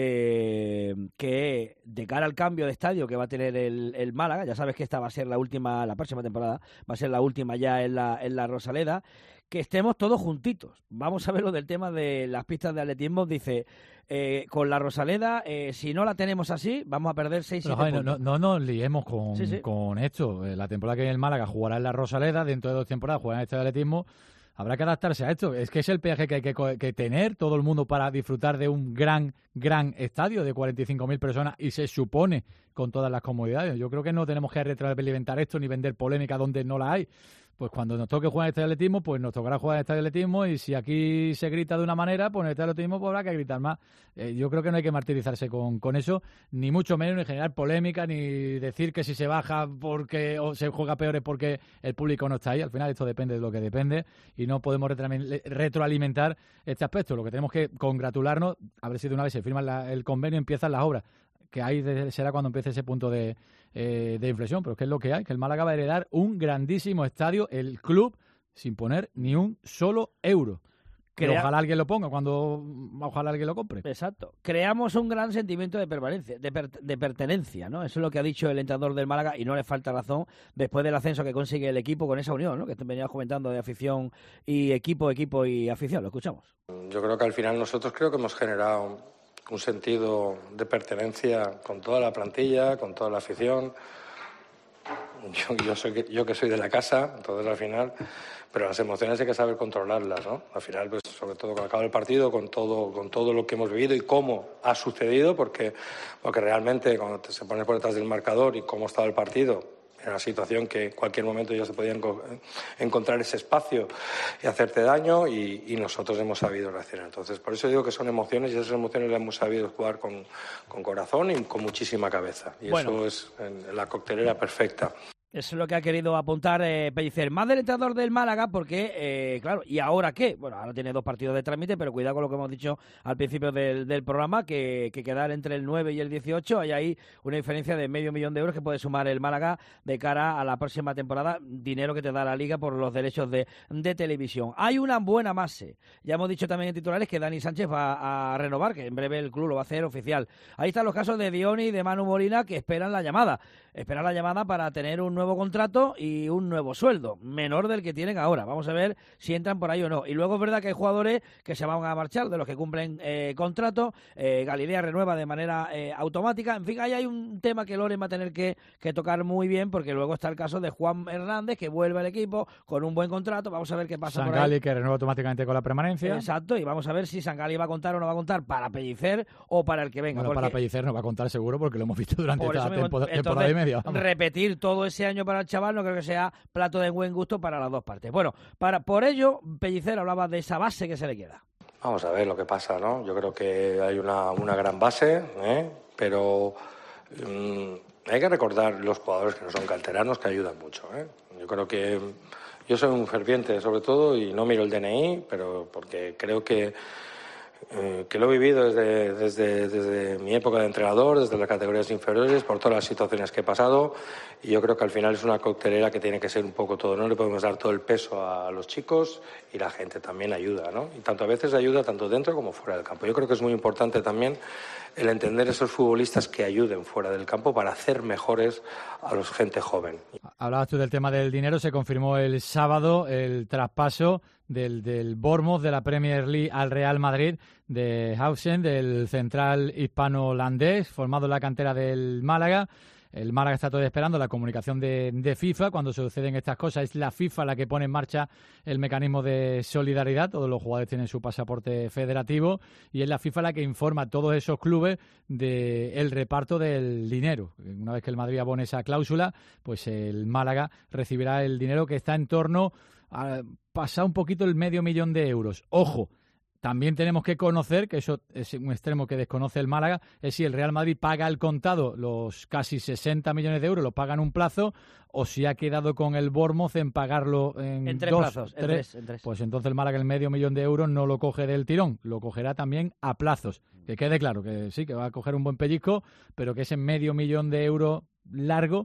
eh, que de cara al cambio de estadio que va a tener el, el Málaga, ya sabes que esta va a ser la última, la próxima temporada, va a ser la última ya en la, en la Rosaleda, que estemos todos juntitos. Vamos a ver lo del tema de las pistas de atletismo. Dice, eh, con la Rosaleda, eh, si no la tenemos así, vamos a perder seis siete Javi, puntos. No, no, no nos liemos con, Sí, sí. con esto. La temporada que viene el Málaga jugará en la Rosaleda, dentro de dos temporadas jugará en este atletismo. Habrá que adaptarse a esto. Es que es el peaje que hay que, que tener todo el mundo para disfrutar de un gran, gran estadio de cuarenta y cinco mil personas, y se supone con todas las comodidades. Yo creo que no tenemos que retroalimentar esto ni vender polémica donde no la hay. Pues cuando nos toque jugar en este atletismo, pues nos tocará jugar en este atletismo, y si aquí se grita de una manera, pues en este atletismo pues habrá que gritar más. Eh, yo creo que no hay que martirizarse con, con eso, ni mucho menos, ni generar polémica, ni decir que si se baja porque o se juega peor es porque el público no está ahí. Al final esto depende de lo que depende, y no podemos retroalimentar este aspecto. Lo que tenemos que congratularnos, a ver si de una vez se firma la, el convenio, empiezan las obras, que ahí será cuando empiece ese punto de, eh, de inflexión, pero es que es lo que hay, que el Málaga va a heredar un grandísimo estadio, el club, sin poner ni un solo euro. Pero Crea... ojalá alguien lo ponga, cuando ojalá alguien lo compre. Exacto. Creamos un gran sentimiento de permanencia, de, per, de pertenencia, ¿no? Eso es lo que ha dicho el entrenador del Málaga, y no le falta razón después del ascenso que consigue el equipo con esa unión, ¿no? Que veníamos comentando de afición y equipo, equipo y afición. Lo escuchamos. Yo creo que al final nosotros creo que hemos generado un sentido de pertenencia con toda la plantilla, con toda la afición. yo, yo, soy, yo que soy de la casa, entonces al final, pero las emociones hay que saber controlarlas, ¿no? Al final, pues sobre todo cuando acaba el partido, con todo, con todo lo que hemos vivido y cómo ha sucedido, porque, porque realmente cuando te, se pone por detrás del marcador y cómo estaba el partido, era una situación que en cualquier momento ya se podía enco encontrar ese espacio y hacerte daño, y, y nosotros hemos sabido reaccionar. Entonces, por eso digo que son emociones, y esas emociones las hemos sabido jugar con, con corazón y con muchísima cabeza. Y bueno, eso es en, la coctelera perfecta. Eso es lo que ha querido apuntar eh, Pellicer. Más del entrenador del Málaga, porque, eh, claro, ¿y ahora qué? Bueno, ahora tiene dos partidos de trámite, pero cuidado con lo que hemos dicho al principio del, del programa, que, que quedar entre el nueve y el dieciocho, hay ahí una diferencia de medio millón de euros que puede sumar el Málaga de cara a la próxima temporada, dinero que te da la Liga por los derechos de, de televisión. Hay una buena base. Ya hemos dicho también en titulares que Dani Sánchez va a renovar, que en breve el club lo va a hacer oficial. Ahí están los casos de Dioni y de Manu Molina, que esperan la llamada. Esperan la llamada para tener un nuevo contrato y un nuevo sueldo, menor del que tienen ahora. Vamos a ver si entran por ahí o no. Y luego es verdad que hay jugadores que se van a marchar, de los que cumplen eh, contrato. Eh, Galilea renueva de manera eh, automática. En fin, ahí hay un tema que Loren va a tener que, que tocar muy bien, porque luego está el caso de Juan Hernández, que vuelve al equipo con un buen contrato. Vamos a ver qué pasa por ahí. Sangali, que renueva automáticamente con la permanencia. Exacto, y vamos a ver si Sangali va a contar o no va a contar para Pellicer o para el que venga. Bueno, porque... para Pellicer no va a contar seguro, porque lo hemos visto durante esta mismo, temporada, entonces, temporada y media. Vamos. Repetir todo ese año para el chaval no creo que sea plato de buen gusto para las dos partes. Bueno, para por ello, Pellicer hablaba de esa base que se le queda. Vamos a ver lo que pasa, ¿no? Yo creo que hay una, una gran base, ¿eh? Pero um, hay que recordar los jugadores que no son canteranos, que ayudan mucho, ¿eh? Yo creo que yo soy un ferviente, sobre todo, y no miro el D N I, pero porque creo que Eh, que lo he vivido desde, desde, desde mi época de entrenador, desde las categorías inferiores, por todas las situaciones que he pasado, y yo creo que al final es una coctelera que tiene que ser un poco todo, no le podemos dar todo el peso a los chicos, y la gente también ayuda, ¿no? Y tanto a veces ayuda tanto dentro como fuera del campo. Yo creo que es muy importante también el entender esos futbolistas que ayuden fuera del campo para hacer mejores a los gente joven. Hablabas tú del tema del dinero, se confirmó el sábado el traspaso del, del Bournemouth de la Premier League al Real Madrid, de Hausen, del central hispano-holandés, formado en la cantera del Málaga. El Málaga está todavía esperando la comunicación de, de FIFA. Cuando suceden estas cosas es la FIFA la que pone en marcha el mecanismo de solidaridad. Todos los jugadores tienen su pasaporte federativo y es la FIFA la que informa a todos esos clubes del reparto del dinero. Una vez que el Madrid abone esa cláusula, pues el Málaga recibirá el dinero, que está en torno a pasar un poquito el medio millón de euros. Ojo, también tenemos que conocer, que eso es un extremo que desconoce el Málaga, es si el Real Madrid paga al contado los casi sesenta millones de euros, los paga en un plazo, o si ha quedado con el Bournemouth en pagarlo en, en tres dos, plazos. Tres, en tres, en tres. Pues entonces el Málaga el medio millón de euros no lo coge del tirón, lo cogerá también a plazos. Que quede claro que sí, que va a coger un buen pellizco, pero que ese medio millón de euros largo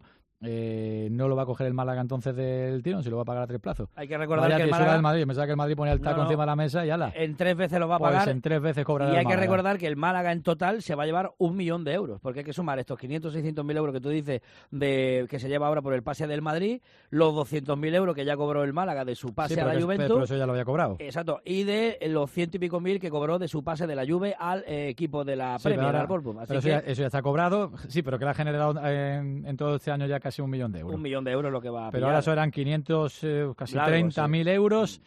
Eh, no lo va a coger el Málaga entonces del tirón, si lo va a pagar a tres plazos. Hay que recordar Vaya, que el que Málaga... del Madrid. Pensaba que el Madrid ponía el taco no, no. encima de la mesa y ala. En tres veces lo va a Pues pagar. en tres veces cobrará Y el hay que Málaga. recordar que el Málaga en total se va a llevar un millón de euros, porque hay que sumar estos quinientos, seiscientos mil euros que tú dices de que se lleva ahora por el pase del Madrid, los doscientos mil euros que ya cobró el Málaga de su pase Sí, a la pero que- Juventus. pero eso ya lo había cobrado. Exacto, y de los ciento y pico mil que cobró de su pase de la Juve al eh, equipo de la Sí, pero Premier, ahora- al Bournemouth. Así pero eso, que ya, eso ya está cobrado, sí, pero que le ha generado en, en todo este año ya casi un millón de euros. un millón de euros lo que va a Pero pillar. ahora eso eran quinientos, eh, casi Largo, treinta mil euros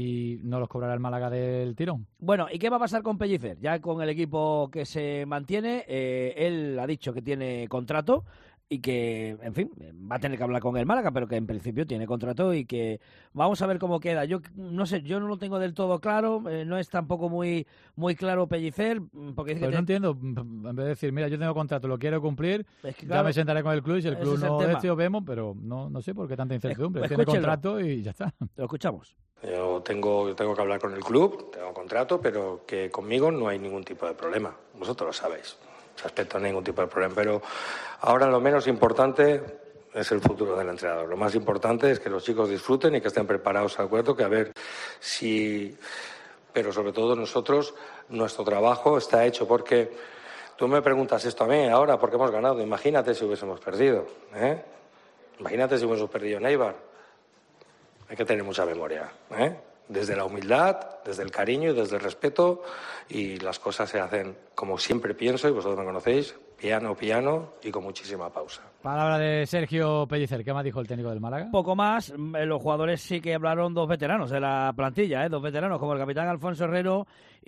y no los cobrará el Málaga del tirón. Bueno, ¿y qué va a pasar con Pellicer? Ya con el equipo que se mantiene, eh, él ha dicho que tiene contrato y que, en fin, va a tener que hablar con el Málaga, pero que en principio tiene contrato y que vamos a ver cómo queda. Yo no sé, yo no lo tengo del todo claro, eh, no es tampoco muy muy claro Pellicer, porque dice Pues que no te- entiendo, en vez de decir, mira, yo tengo contrato, lo quiero cumplir, Es que, ya claro, me sentaré con el club y si el ese club es el no tema. de este os vemos, pero no, no sé por qué tanta incertidumbre. Es- Tiene escúchenlo. contrato y ya está. Lo escuchamos. Yo tengo, yo tengo que hablar con el club, tengo contrato, pero que conmigo no hay ningún tipo de problema. Vosotros lo sabéis. En ese aspecto no hay ningún tipo de problema. Pero ahora lo menos importante es el futuro del entrenador. Lo más importante es que los chicos disfruten y que estén preparados al acuerdo, que a ver si... Pero sobre todo nosotros, nuestro trabajo está hecho porque... Tú me preguntas esto a mí ahora porque hemos ganado. Imagínate si hubiésemos perdido, ¿eh? Imagínate si hubiésemos perdido en Eibar. Hay que tener mucha memoria, ¿eh? Desde la humildad, desde el cariño y desde el respeto, y las cosas se hacen como siempre pienso, y vosotros me conocéis, piano, piano y con muchísima pausa. Palabra de Sergio Pellicer. ¿Qué más dijo el técnico del Málaga? Poco más. Los jugadores sí que hablaron dos veteranos de la plantilla, ¿eh? Dos veteranos como el capitán Alfonso Herrero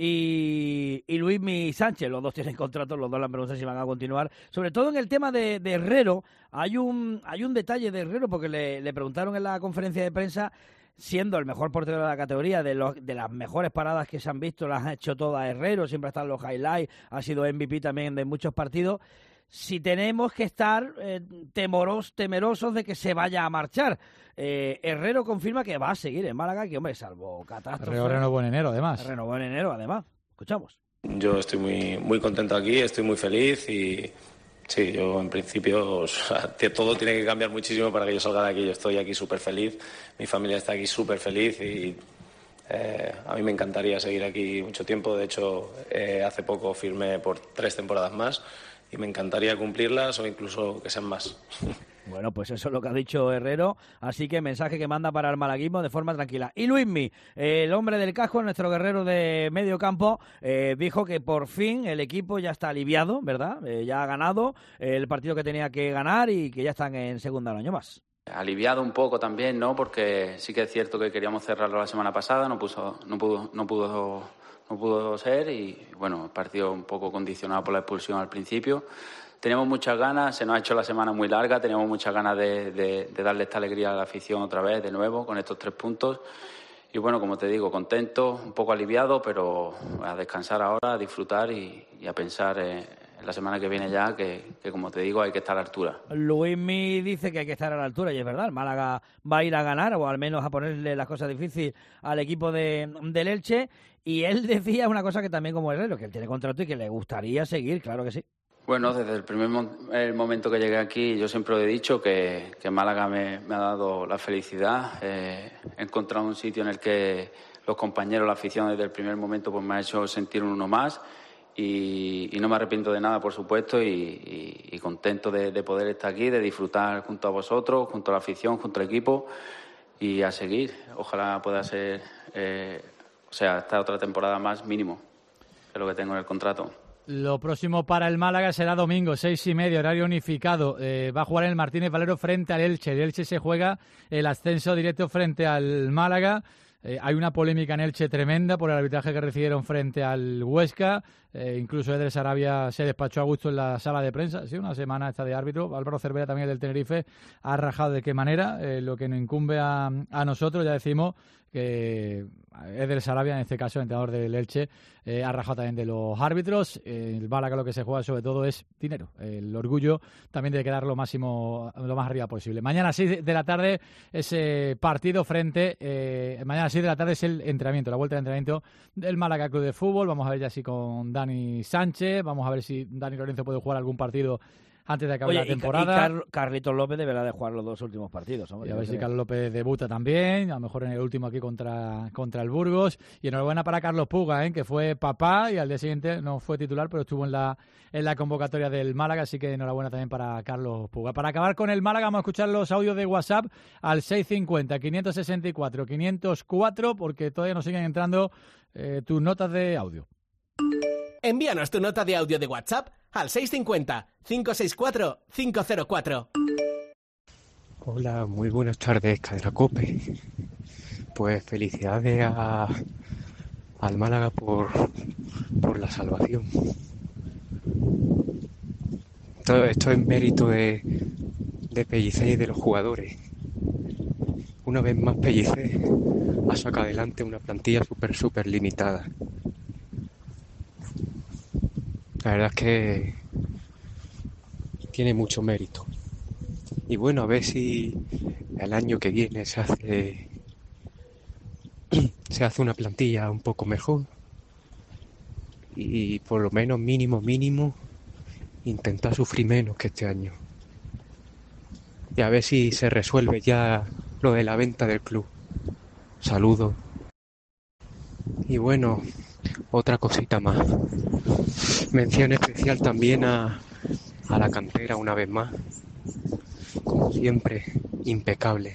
y, y Luismi Sánchez. Los dos tienen contratos, los dos le han preguntado si van a continuar. Sobre todo en el tema de, de Herrero, hay un hay un detalle de Herrero porque le, le preguntaron en la conferencia de prensa, siendo el mejor portero de la categoría, de, los, de las mejores paradas que se han visto, las ha hecho todas Herrero, siempre están los highlights, ha sido M V P también de muchos partidos. Si tenemos que estar eh, temoros, temerosos de que se vaya a marchar. Eh, Herrero confirma que va a seguir en Málaga, que hombre, salvo catástrofe. Herrero renovó en enero, además. Renovó en enero, además. Escuchamos. Yo estoy muy, muy contento aquí, estoy muy feliz y sí, yo en principio, o sea, todo tiene que cambiar muchísimo para que yo salga de aquí. Yo estoy aquí súper feliz, mi familia está aquí súper feliz y eh, a mí me encantaría seguir aquí mucho tiempo. De hecho, eh, hace poco firmé por tres temporadas más y me encantaría cumplirlas o incluso que sean más. Bueno, pues eso es lo que ha dicho Herrero, así que mensaje que manda para el malaguismo de forma tranquila. Y Luismi, el hombre del casco, nuestro guerrero de medio campo, eh, dijo que por fin el equipo ya está aliviado, ¿verdad? Eh, ya ha ganado el partido que tenía que ganar y que ya están en segunda un año más. Aliviado un poco también, ¿no? Porque sí que es cierto que queríamos cerrarlo la semana pasada, no puso, no pudo, no pudo, no pudo ser y bueno, el partido un poco condicionado por la expulsión al principio. Teníamos muchas ganas, se nos ha hecho la semana muy larga, teníamos muchas ganas de, de, de darle esta alegría a la afición otra vez, de nuevo, con estos tres puntos. Y bueno, como te digo, contento, un poco aliviado, pero a descansar ahora, a disfrutar y, y a pensar en la semana que viene ya, que, que como te digo, hay que estar a la altura. Luismi dice que hay que estar a la altura y es verdad, el Málaga va a ir a ganar o al menos a ponerle las cosas difíciles al equipo de, del Elche. Y él decía una cosa que también como Herrero, que él tiene contrato y que le gustaría seguir, claro que sí. Bueno, desde el primer mo- el momento que llegué aquí, yo siempre he dicho que, que Málaga me, me ha dado la felicidad. Eh, he encontrado un sitio en el que los compañeros, la afición desde el primer momento pues me ha hecho sentir uno más y, y no me arrepiento de nada, por supuesto, y, y, y contento de, de poder estar aquí, de disfrutar junto a vosotros, junto a la afición, junto al equipo y a seguir. Ojalá pueda ser, eh, o sea, esta otra temporada más mínimo, que es lo que tengo en el contrato. Lo próximo para el Málaga será domingo, seis y medio, horario unificado. Eh, va a jugar el Martínez Valero frente al Elche. El Elche se juega el ascenso directo frente al Málaga. Eh, hay una polémica en Elche tremenda por el arbitraje que recibieron frente al Huesca. Eh, incluso Eder Sarabia se despachó a gusto en la sala de prensa. Sí, una semana esta de árbitro. Álvaro Cervera también del Tenerife ha rajado de qué manera. Eh, lo que nos incumbe a, a nosotros, ya decimos que Eder Sarabia, en este caso el entrenador del Elche, eh, ha rajado también de los árbitros. Eh, el Málaga lo que se juega sobre todo es dinero. El orgullo también de quedar lo máximo, lo más arriba posible. Mañana a seis de la tarde ese partido frente, eh, mañana a seis de la tarde es el entrenamiento, la vuelta de entrenamiento del Málaga Club de Fútbol. Vamos a ver ya si con Dani Sánchez, vamos a ver si Dani Lorenzo puede jugar algún partido antes de acabar Oye, la temporada. Y, Car- Carlitos López deberá de jugar los dos últimos partidos. Hombre, y a ver si Carlos López debuta también, a lo mejor en el último aquí contra, contra el Burgos. Y enhorabuena para Carlos Puga, ¿eh? Que fue papá y al día siguiente no fue titular, pero estuvo en la, en la convocatoria del Málaga, así que enhorabuena también para Carlos Puga. Para acabar con el Málaga vamos a escuchar los audios de WhatsApp al seis cinco cero, cinco seis cuatro, cinco cero cuatro, porque todavía nos siguen entrando eh, tus notas de audio. Envíanos tu nota de audio de WhatsApp al seis cinco cero, cinco seis cuatro, cinco cero cuatro. Hola, muy buenas tardes, Cadena COPE. Pues felicidades a, al Málaga por, por la salvación. Todo esto es mérito de, de Pellicer y de los jugadores. Una vez más Pellicer ha sacado adelante una plantilla súper, súper limitada. La verdad es que tiene mucho mérito. Y bueno, a ver si el año que viene se hace se hace una plantilla un poco mejor. Y por lo menos mínimo, mínimo, intentar sufrir menos que este año. Y a ver si se resuelve ya lo de la venta del club. Saludos. Y bueno, otra cosita más. Mención especial también a, a la cantera una vez más. Como siempre, impecable.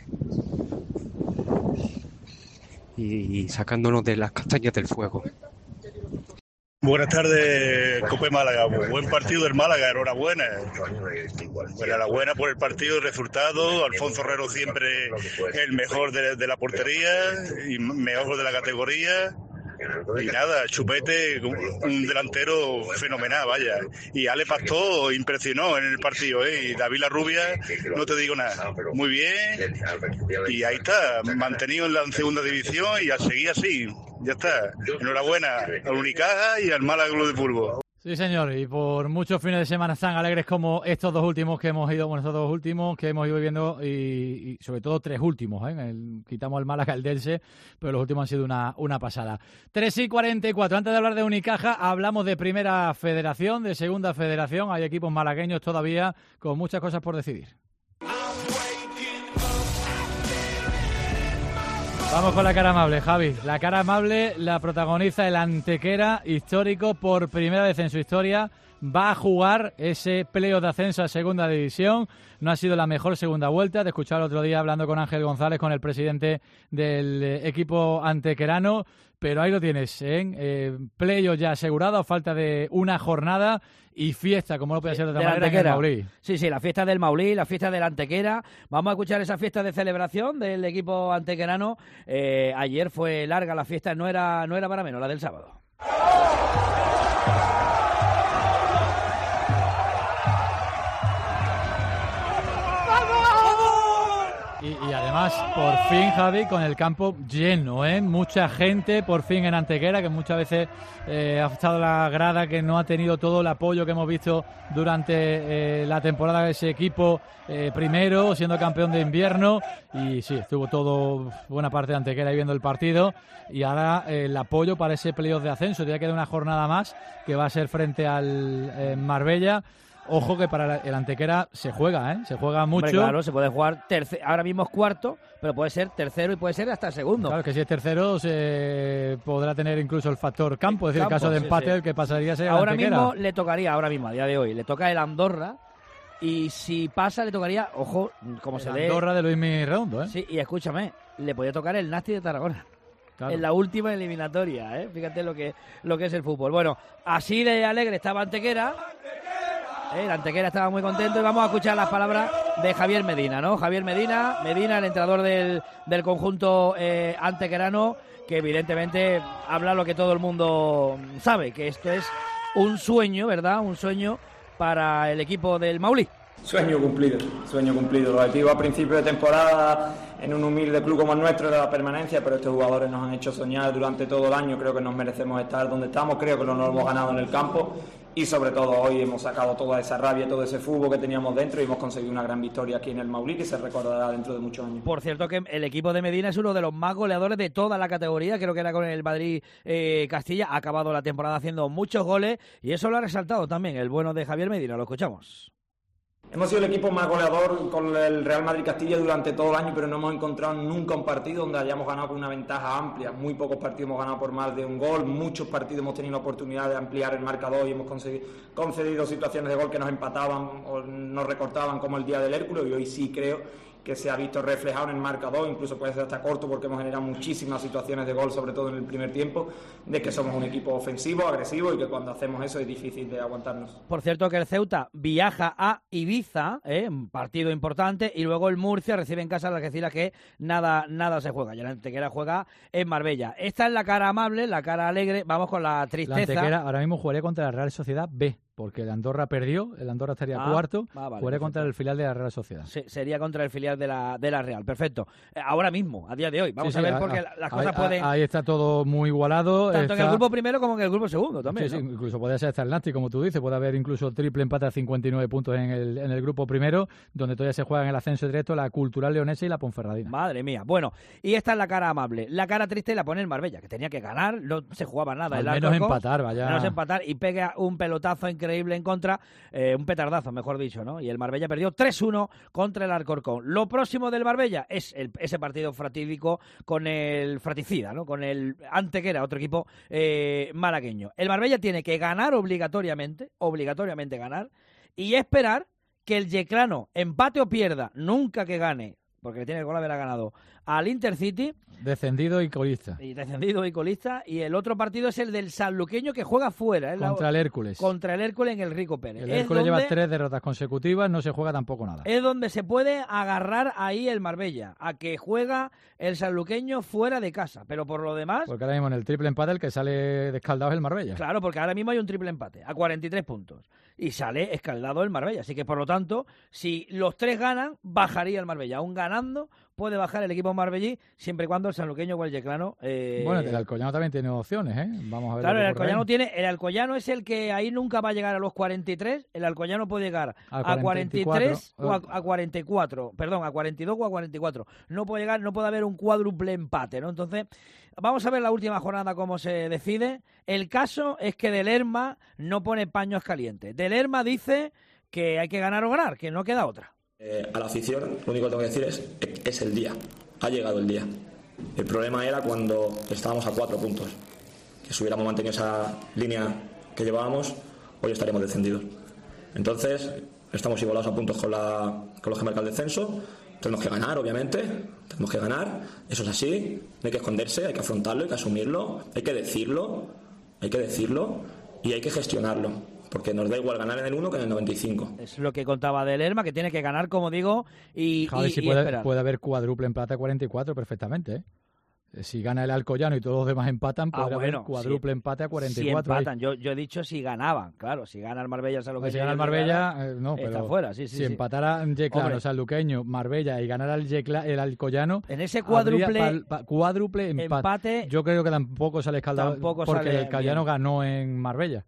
Y, y sacándonos de las castañas del fuego. Buenas tardes, Cope Málaga. Buen partido del Málaga, enhorabuena. Enhorabuena por el partido, el resultado. Alfonso Herrero siempre el mejor de, de la portería y mejor de la categoría. Y nada, Chupete, un delantero fenomenal, vaya. Y Ale Pastor impresionó en el partido, ¿eh? Y David Larrubia, no te digo nada. Muy bien. Y ahí está, mantenido en la segunda división y a seguir así. Ya está. Enhorabuena al Unicaja y al Málaga Club de Fútbol. Sí, señor, y por muchos fines de semana tan alegres como estos dos últimos que hemos ido, bueno, estos dos últimos que hemos ido viviendo y, y sobre todo tres últimos, ¿eh? El, quitamos el Málaga, el Dense, pero los últimos han sido una, una pasada. tres y cuarenta y cuatro, antes de hablar de Unicaja, hablamos de Primera Federación, de Segunda Federación, hay equipos malagueños todavía con muchas cosas por decidir. Vamos con la cara amable, Javi. La cara amable la protagoniza el Antequera, histórico por primera vez en su historia. Va a jugar ese playoff de ascenso a Segunda División. No ha sido la mejor segunda vuelta. Te escuchaba el otro día hablando con Ángel González, con el presidente del equipo antequerano. Pero ahí lo tienes, ¿eh? eh playoff ya asegurado a falta de una jornada y fiesta, como no puede ser de otra de manera, en el Maulí. Sí, sí, la fiesta del Maulí, la fiesta del Antequera. Vamos a escuchar esa fiesta de celebración del equipo antequerano. Eh, ayer fue larga la fiesta, no era, no era para menos, la del sábado. Y, y además, por fin, Javi, con el campo lleno, ¿eh? Mucha gente, por fin, en Antequera, que muchas veces eh, ha estado la grada, que no ha tenido todo el apoyo que hemos visto durante eh, la temporada de ese equipo, eh, primero, siendo campeón de invierno. Y sí, estuvo todo, buena parte de Antequera ahí viendo el partido. Y ahora eh, el apoyo para ese playoff de ascenso. Ya queda una jornada más, que va a ser frente al eh, Marbella. Ojo que para el Antequera se juega, ¿eh? Se juega mucho. Hombre, claro, se puede jugar tercero. Ahora mismo es cuarto, pero puede ser tercero y puede ser hasta segundo. Claro, que si es tercero se podrá tener incluso el factor campo. Es decir, campo, en caso de empate, sí, sí. El que pasaría sería el Ahora Antequera. mismo le tocaría, ahora mismo, a día de hoy, le toca el Andorra. Y si pasa, le tocaría, ojo, como el se ve. Andorra de Luismi Redondo, ¿eh? Sí, y escúchame, le podía tocar el Nasti de Tarragona. Claro. En la última eliminatoria, ¿eh? Fíjate lo que, lo que es el fútbol. Bueno, así de alegre estaba Antequera. El Antequera estaba muy contento y vamos a escuchar las palabras de Javier Medina, ¿no? Javier Medina, Medina, el entrenador del, del conjunto eh, antequerano, que evidentemente habla lo que todo el mundo sabe, que esto es un sueño, ¿verdad? Un sueño para el equipo del Maulí. Sueño cumplido, sueño cumplido. El objetivo a principio de temporada en un humilde club como el nuestro era la permanencia, pero estos jugadores nos han hecho soñar durante todo el año. Creo que nos merecemos estar donde estamos, creo que no nos hemos ganado en el campo y sobre todo hoy hemos sacado toda esa rabia, todo ese fútbol que teníamos dentro y hemos conseguido una gran victoria aquí en el Maulí que se recordará dentro de muchos años. Por cierto que el equipo de Medina es uno de los más goleadores de toda la categoría, creo que era con el Madrid eh, Castilla, ha acabado la temporada haciendo muchos goles y eso lo ha resaltado también el bueno de Javier Medina, lo escuchamos. Hemos sido el equipo más goleador con el Real Madrid Castilla durante todo el año, pero no hemos encontrado nunca un partido donde hayamos ganado con una ventaja amplia. Muy pocos partidos hemos ganado por más de un gol, muchos partidos hemos tenido la oportunidad de ampliar el marcador y hemos concedido situaciones de gol que nos empataban o nos recortaban, como el día del Hércules, y hoy sí creo que se ha visto reflejado en el marcador, incluso puede ser hasta corto porque hemos generado muchísimas situaciones de gol, sobre todo en el primer tiempo, de que somos un equipo ofensivo, agresivo y que cuando hacemos eso es difícil de aguantarnos. Por cierto que el Ceuta viaja a Ibiza, ¿eh? Un partido importante, y luego el Murcia recibe en casa a la Algeciras, que nada, nada se juega, ya la Antequera juega en Marbella. Esta es la cara amable, la cara alegre, vamos con la tristeza. La Antequera ahora mismo jugaría contra la Real Sociedad B. Porque el Andorra perdió, el Andorra estaría ah, cuarto, ah, vale, jugaría contra el filial de la Real Sociedad. Sí, sería contra el filial de la, de la Real, perfecto. Eh, ahora mismo, a día de hoy, vamos sí, a ver sí, porque a, las cosas ahí, pueden... Ahí está todo muy igualado. Tanto está... en el grupo primero como en el grupo segundo también, sí, ¿no? Sí, incluso puede ser hasta el Nasti, como tú dices, puede haber incluso triple empate a cincuenta y nueve puntos en el, en el grupo primero, donde todavía se juegan el ascenso directo la Cultural Leonesa y la Ponferradina. Madre mía, bueno, y esta es la cara amable. La cara triste la pone el Marbella, que tenía que ganar, no se jugaba nada. Al el menos Arcos, empatar, vaya. Menos empatar y pega un pelotazo increíble en contra, eh, un petardazo, mejor dicho, ¿no? Y el Marbella perdió tres uno contra el Alcorcón. Lo próximo del Marbella es el, ese partido fatídico con el fraticida, ¿no? Con el Antequera, otro equipo eh, malagueño. El Marbella tiene que ganar obligatoriamente, obligatoriamente ganar, y esperar que el Yeclano empate o pierda, nunca que gane, porque le tiene que haber ganado al Intercity. Descendido y colista. Y descendido y colista. Y el otro partido es el del sanluqueño que juega fuera. ¿eh? Contra la, el Hércules. Contra el Hércules en el Rico Pérez. El es Hércules donde, lleva tres derrotas consecutivas, no se juega tampoco nada. Es donde se puede agarrar ahí el Marbella, a que juega el sanluqueño fuera de casa. Pero por lo demás... Porque ahora mismo en el triple empate el que sale descaldado es el Marbella. Claro, porque ahora mismo hay un triple empate a cuarenta y tres puntos. Y sale escaldado el Marbella. Así que, por lo tanto, si los tres ganan, bajaría el Marbella. Aún ganando, puede bajar el equipo marbellí, siempre y cuando el sanluqueño o el yeclano... Eh... Bueno, el Alcoyano también tiene opciones, ¿eh? Vamos a ver. Claro, el Alcoyano tiene... El Alcoyano es el que ahí nunca va a llegar a los cuarenta y tres. El Alcoyano puede llegar a cuarenta y tres o a, a cuarenta y cuatro. Perdón, a cuarenta y dos o a cuarenta y cuatro. No puede llegar, no puede haber un cuádruple empate, ¿no? Entonces... Vamos a ver la última jornada cómo se decide. El caso es que Del Erma no pone paños calientes. Del Erma dice que hay que ganar o ganar, que no queda otra. Eh, a la afición, lo único que tengo que decir es, es el día. Ha llegado el día. El problema era cuando estábamos a cuatro puntos. Que si hubiéramos mantenido esa línea que llevábamos, hoy estaríamos descendidos. Entonces, estamos igualados a puntos con, la, con los que marca el descenso. Tenemos que ganar, obviamente, tenemos que ganar, eso es así, no hay que esconderse, hay que afrontarlo, hay que asumirlo, hay que decirlo, hay que decirlo y hay que gestionarlo, porque nos da igual ganar en el uno que en el noventa y cinco. Es lo que contaba Del Erma, que tiene que ganar, como digo, y, Javi, y, si y puede, esperar. puede haber cuádruple empate a cuarenta y cuatro perfectamente, ¿eh? Si gana el Alcoyano y todos los demás empatan, Ah, podría bueno, haber cuádruple si, empate a cuarenta y si cuatro. empatan, yo, yo he dicho si ganaban, claro, si gana el Marbella, ¿sabes lo que Si gana el Marbella, eh, no, está pero fuera, sí, sí, si sí. empatara Yeclano, Hombre. Sanluqueño, Marbella y ganara el, Yecla, el Alcoyano, en ese cuádruple, habría pa, pa, cuádruple empate. empate, yo creo que tampoco sale escaldado tampoco porque sale el Alcoyano bien. ganó en Marbella.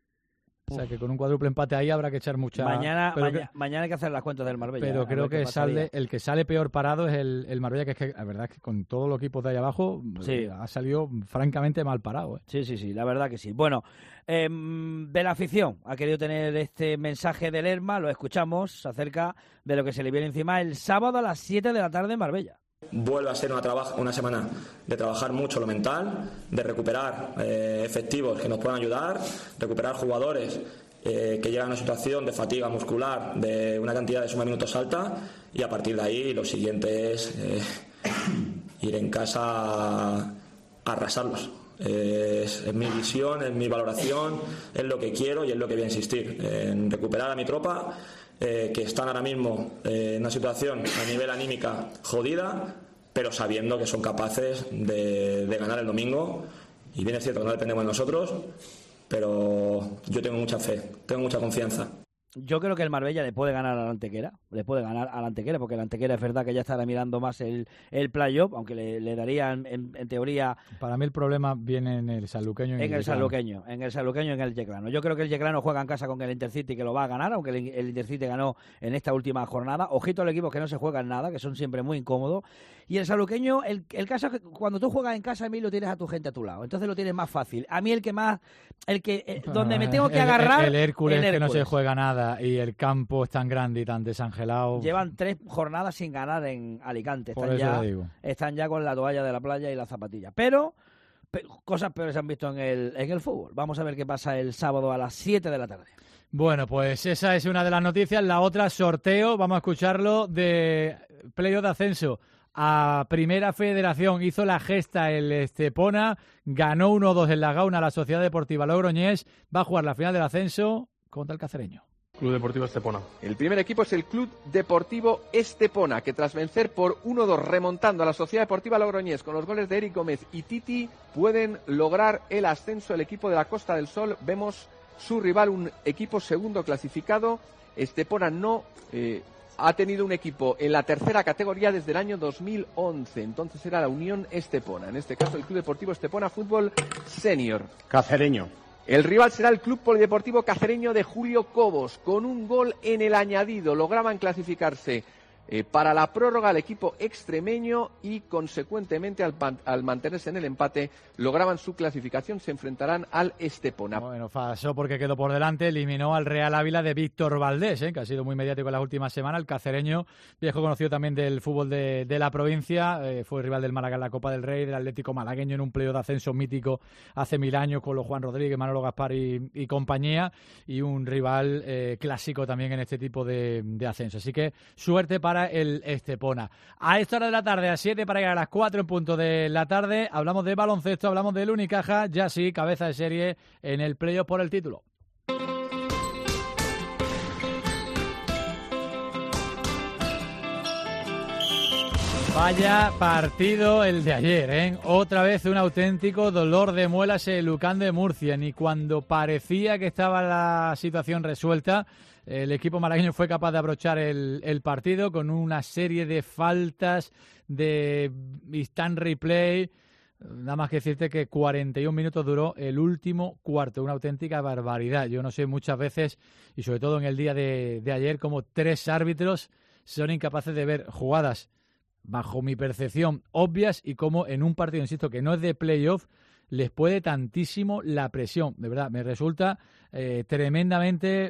O sea que con un cuádruple empate ahí habrá que echar mucha... Mañana, pero maña, que, mañana hay que hacer las cuentas del Marbella. Pero a creo ver qué que pasaría. sale, el que sale peor parado es el, el Marbella, que es que la verdad es que con todos los equipos de ahí abajo Sí. eh, ha salido francamente mal parado. ¿eh? Sí, sí, sí, la verdad que sí. Bueno, eh, de la afición ha querido tener este mensaje del Erma, lo escuchamos acerca de lo que se le viene encima el sábado a las siete de la tarde en Marbella. Vuelve a ser una, traba- una semana de trabajar mucho lo mental, de recuperar eh, efectivos que nos puedan ayudar, recuperar jugadores eh, que llegan a una situación de fatiga muscular de una cantidad de suma de minutos alta, y a partir de ahí lo siguiente es eh, ir en casa a arrasarlos. Es, es mi visión, es mi valoración, es lo que quiero y es lo que voy a insistir, en recuperar a mi tropa, eh, que están ahora mismo eh, en una situación a nivel anímica jodida, pero sabiendo que son capaces de, de ganar el domingo. Y bien es cierto que no dependemos de nosotros, pero yo tengo mucha fe, tengo mucha confianza. Yo creo que el Marbella le puede ganar a la Antequera, le puede ganar a la Antequera, porque la Antequera es verdad que ya estará mirando más el, el playoff, aunque le, le darían en, en teoría... Para mí el problema viene en el sanluqueño. Y En el Yeclano. sanluqueño, en el sanluqueño y en el Yeclano. Yo creo que el Yeclano juega en casa con el Intercity, que lo va a ganar, aunque el, el Intercity ganó en esta última jornada. Ojito al equipo que no se juegan nada, que son siempre muy incómodos. Y el sanluqueño, el, el caso es que cuando tú juegas en casa, a mí lo tienes a tu gente a tu lado. Entonces lo tienes más fácil. A mí el que más... el que eh, donde me tengo que El- agarrar... El, el Hércules, el que no se Hércules. juega nada, y el campo es tan grande y tan desangelado. Llevan tres jornadas sin ganar en Alicante. Por Están eso ya, le digo. están ya con la toalla de la playa y la zapatilla. Pero pe- cosas peores se han visto en el, en el fútbol. Vamos a ver qué pasa el sábado a las siete de la tarde. Bueno, pues esa es una de las noticias. La otra, sorteo, vamos a escucharlo, de playoff de ascenso a Primera Federación. Hizo la gesta el Estepona, ganó uno dos en la Gauna a la Sociedad Deportiva Logroñés. Va a jugar la final del ascenso contra el Cacereño. Club Deportivo Estepona. El primer equipo es el Club Deportivo Estepona, que tras vencer por uno dos remontando a la Sociedad Deportiva Logroñés con los goles de Eric Gómez y Titi, pueden lograr el ascenso. El equipo de la Costa del Sol, vemos su rival, un equipo segundo clasificado. Estepona no eh, ha tenido un equipo en la tercera categoría desde el año dos mil once, entonces era la Unión Estepona, en este caso el Club Deportivo Estepona Fútbol Senior. Cacereño. El rival será el Club Polideportivo Cacereño de Julio Cobos, con un gol en el añadido. Lograban clasificarse eh, para la prórroga al equipo extremeño y, consecuentemente, al, al mantenerse en el empate, lograban su clasificación. Se enfrentarán al Estepona. Bueno, pasó porque quedó por delante, eliminó al Real Ávila de Víctor Valdés, ¿eh? que ha sido muy mediático en las últimas semanas. El cacereño, viejo conocido también del fútbol de, de la provincia, eh, fue rival del Málaga en la Copa del Rey, del Atlético malagueño en un playoff de ascenso mítico hace mil años con los Juan Rodríguez, Manolo Gaspar y, y compañía, y un rival eh, clásico también en este tipo de, de ascenso. Así que suerte para para el Estepona. A esta hora de la tarde, a siete para llegar a las cuatro en punto de la tarde, hablamos de baloncesto, hablamos del Unicaja, ya sí, cabeza de serie en el playoff por el título. Vaya partido el de ayer, ¿eh? Otra vez un auténtico dolor de muelas el Lucán de Murcia. Ni cuando parecía que estaba la situación resuelta, el equipo malagueño fue capaz de abrochar el, el partido con una serie de faltas, de instant replay. Nada más que decirte que cuarenta y un minutos duró el último cuarto, una auténtica barbaridad. Yo no sé muchas veces, y sobre todo en el día de, de ayer, como tres árbitros son incapaces de ver jugadas bajo mi percepción obvias y como en un partido, insisto, que no es de playoff, les puede tantísimo la presión. De verdad, me resulta eh, tremendamente,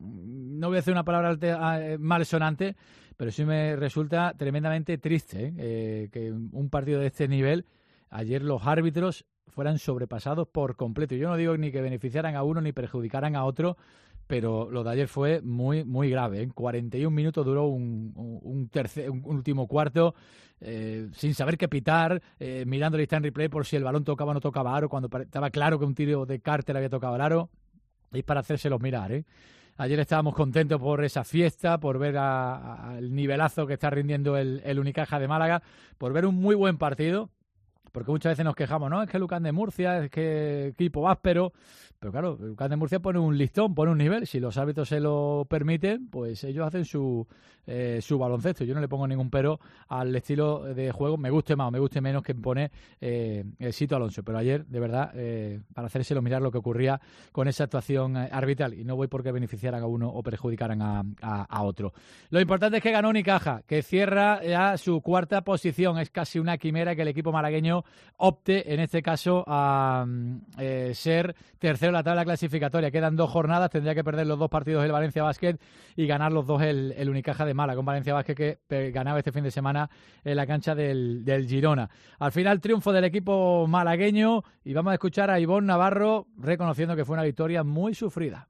no voy a decir una palabra eh, malsonante, pero sí me resulta tremendamente triste ¿eh? Eh, que un partido de este nivel, ayer los árbitros fueran sobrepasados por completo. Yo no digo ni que beneficiaran a uno ni perjudicaran a otro, pero lo de ayer fue muy muy grave. ¿eh? cuarenta y un minutos duró un, un, tercer, un último cuarto eh, sin saber qué pitar, eh, mirando el instant replay por si el balón tocaba o no tocaba aro, cuando estaba claro que un tiro de Carter había tocado el aro, y para hacérselos mirar. ¿eh? Ayer estábamos contentos por esa fiesta, por ver al nivelazo que está rindiendo el, el Unicaja de Málaga, por ver un muy buen partido. Porque muchas veces nos quejamos, ¿no? Es que Lucán de Murcia, es que equipo áspero. Pero claro, Lucán de Murcia pone un listón, pone un nivel. Si los árbitros se lo permiten, pues ellos hacen su eh, su baloncesto. Yo no le pongo ningún pero al estilo de juego. Me guste más o me guste menos que pone eh, el Sito Alonso. Pero ayer, de verdad, eh, para hacérselo mirar lo que ocurría con esa actuación arbitral. Y no voy porque beneficiaran a uno o perjudicaran a, a, a otro. Lo importante es que ganó Unicaja, que cierra ya su cuarta posición. Es casi una quimera que el equipo malagueño opte, en este caso, a eh, ser tercero en la tabla clasificatoria. Quedan dos jornadas, tendría que perder los dos partidos el Valencia Basket y ganar los dos el, el Unicaja de Málaga, con Valencia Basket que ganaba este fin de semana en la cancha del, del Girona. Al final, triunfo del equipo malagueño, y vamos a escuchar a Ivonne Navarro reconociendo que fue una victoria muy sufrida.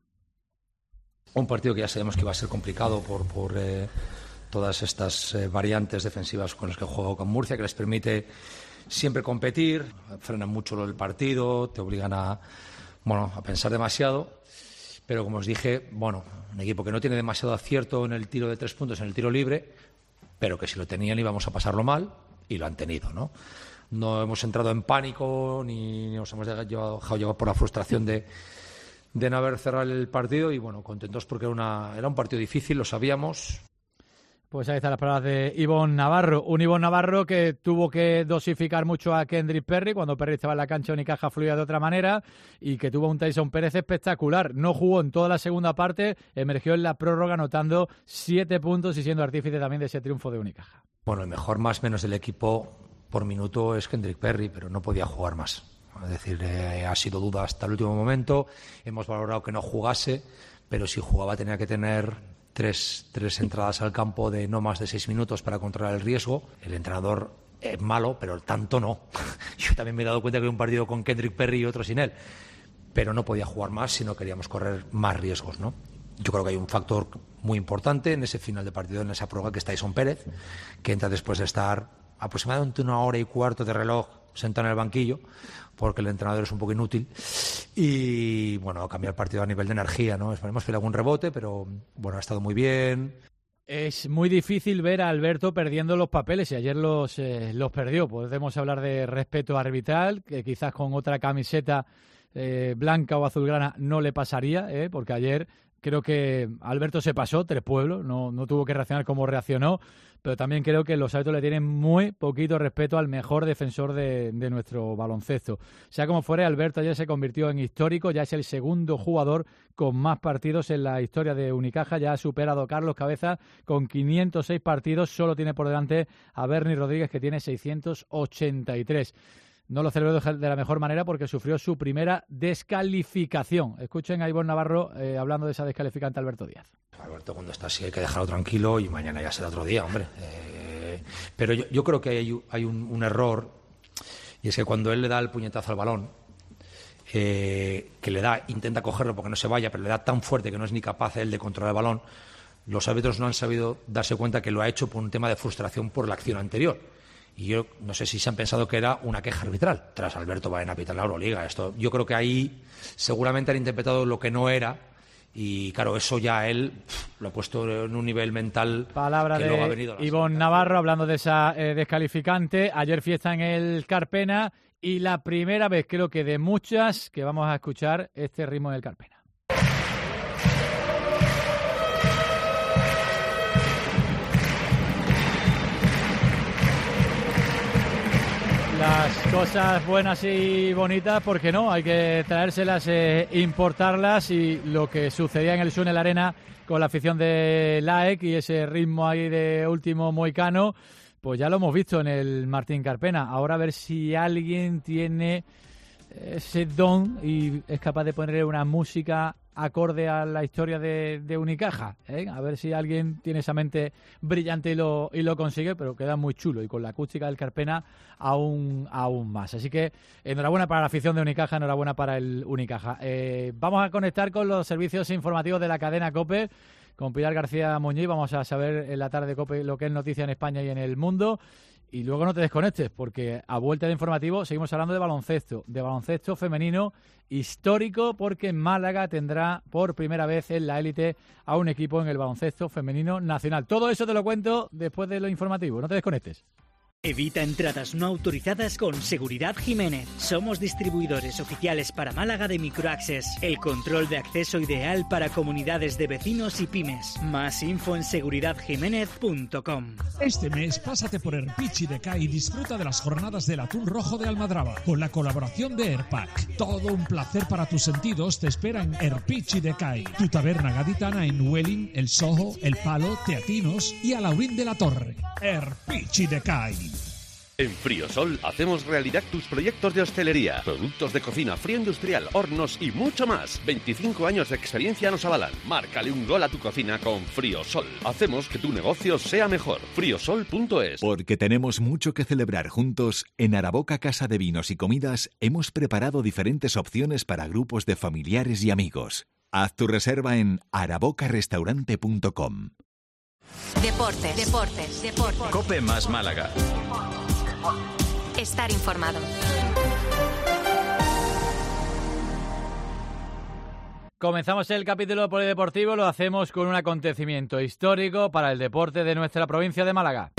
Un partido que ya sabemos que iba a ser complicado por, por eh, todas estas eh, variantes defensivas con las que juega con Murcia, que les permite siempre competir, frenan mucho el partido, te obligan a, bueno, a pensar demasiado, pero como os dije, bueno, un equipo que no tiene demasiado acierto en el tiro de tres puntos, en el tiro libre, pero que si lo tenían íbamos a pasarlo mal, y lo han tenido, ¿no? No hemos entrado en pánico, ni nos hemos dejado llevar por la frustración de, de no haber cerrado el partido, y bueno, contentos porque era, una, era un partido difícil, lo sabíamos. Pues ahí están las palabras de Ivonne Navarro. Un Ivonne Navarro que tuvo que dosificar mucho a Kendrick Perry. Cuando Perry estaba en la cancha, Unicaja fluía de otra manera, y que tuvo un Tyson Pérez espectacular. No jugó en toda la segunda parte, emergió en la prórroga anotando siete puntos y siendo artífice también de ese triunfo de Unicaja. Bueno, el mejor más menos del equipo por minuto es Kendrick Perry, pero no podía jugar más. Es decir, eh, ha sido duda hasta el último momento. Hemos valorado que no jugase, pero si jugaba tenía que tener Tres, tres entradas al campo de no más de seis minutos para controlar el riesgo. El entrenador es malo, pero tanto no. Yo también me he dado cuenta que hay un partido con Kendrick Perry y otro sin él, pero no podía jugar más si no queríamos correr más riesgos, ¿no? Yo creo que hay un factor muy importante en ese final de partido, en esa prueba, que es Tyson Pérez, que entra después de estar aproximadamente una hora y cuarto de reloj sentado en el banquillo, porque el entrenador es un poco inútil, y bueno, cambia el partido a nivel de energía, ¿no? Esperemos que le haga un rebote, pero bueno, ha estado muy bien. Es muy difícil ver a Alberto perdiendo los papeles, y ayer los, eh, los perdió. Podemos hablar de respeto arbitral, que quizás con otra camiseta eh, blanca o azulgrana no le pasaría, eh, porque ayer creo que Alberto se pasó, tres pueblos, no, no tuvo que reaccionar como reaccionó, pero también creo que los árbitros le tienen muy poquito respeto al mejor defensor de, de nuestro baloncesto. Sea como fuere, Alberto ayer se convirtió en histórico, ya es el segundo jugador con más partidos en la historia de Unicaja, ya ha superado a Carlos Cabeza con quinientos seis partidos, solo tiene por delante a Bernie Rodríguez, que tiene seiscientos ochenta y tres. No lo celebró de la mejor manera porque sufrió su primera descalificación. Escuchen a Ivonne Navarro eh, hablando de esa descalificante Alberto Díaz. Alberto, cuando está así hay que dejarlo tranquilo, y mañana ya será otro día, hombre. Eh, pero yo, yo creo que hay, hay un, un error, y es que cuando él le da el puñetazo al balón, eh, que le da, intenta cogerlo porque no se vaya, pero le da tan fuerte que no es ni capaz él de controlar el balón, los árbitros no han sabido darse cuenta que lo ha hecho por un tema de frustración por la acción anterior. Y yo no sé si se han pensado que era una queja arbitral. Tras Alberto Baena pitar la Euroliga. Esto, yo creo que ahí seguramente han interpretado lo que no era. Y claro, eso ya él pff, lo ha puesto en un nivel mental. Palabra que de luego ha venido Ivonne Navarro hablando de esa eh, descalificante. Ayer fiesta en el Carpena y la primera vez, creo que de muchas, que vamos a escuchar este ritmo en el Carpena. Las cosas buenas y bonitas, ¿por qué no? Hay que traérselas, eh, importarlas, y lo que sucedía en el Sunel Arena con la afición de L A E C y ese ritmo ahí de último moicano, pues ya lo hemos visto en el Martín Carpena. Ahora a ver si alguien tiene ese don y es capaz de ponerle una música acorde a la historia de, de Unicaja, ¿eh? A ver si alguien tiene esa mente brillante y lo, y lo consigue, pero queda muy chulo y con la acústica del Carpena aún, aún más. Así que enhorabuena para la afición de Unicaja, enhorabuena para el Unicaja. Eh, vamos a conectar con los servicios informativos de la cadena COPE, con Pilar García Muñiz. Vamos a saber en la tarde COPE lo que es noticia en España y en el mundo. Y luego no te desconectes, porque a vuelta de informativo seguimos hablando de baloncesto, de baloncesto femenino histórico, porque Málaga tendrá por primera vez en la élite a un equipo en el baloncesto femenino nacional. Todo eso te lo cuento después de lo informativo, no te desconectes. Evita entradas no autorizadas con Seguridad Jiménez. Somos distribuidores oficiales para Málaga de Microaccess, el control de acceso ideal para comunidades de vecinos y pymes. Más info en seguridad jiménez punto com. Este mes pásate por Erpichi de Cai y disfruta de las jornadas del atún rojo de Almadraba con la colaboración de Airpack. Todo un placer para tus sentidos te espera en Erpichi de Cai, tu taberna gaditana en Welling, El Soho, El Palo, Teatinos y Alaurín de la Torre. Erpichi de Cai. En Friosol hacemos realidad tus proyectos de hostelería, productos de cocina, frío industrial, hornos y mucho más. veinticinco años de experiencia nos avalan. Márcale un gol a tu cocina con Friosol. Hacemos que tu negocio sea mejor. friosol punto es. Porque tenemos mucho que celebrar juntos, en Araboca Casa de Vinos y Comidas hemos preparado diferentes opciones para grupos de familiares y amigos. Haz tu reserva en araboca restaurante punto com. Deportes, deportes, deportes. COPE más Málaga. Estar informado. Comenzamos el capítulo polideportivo, lo hacemos con un acontecimiento histórico para el deporte de nuestra provincia de Málaga.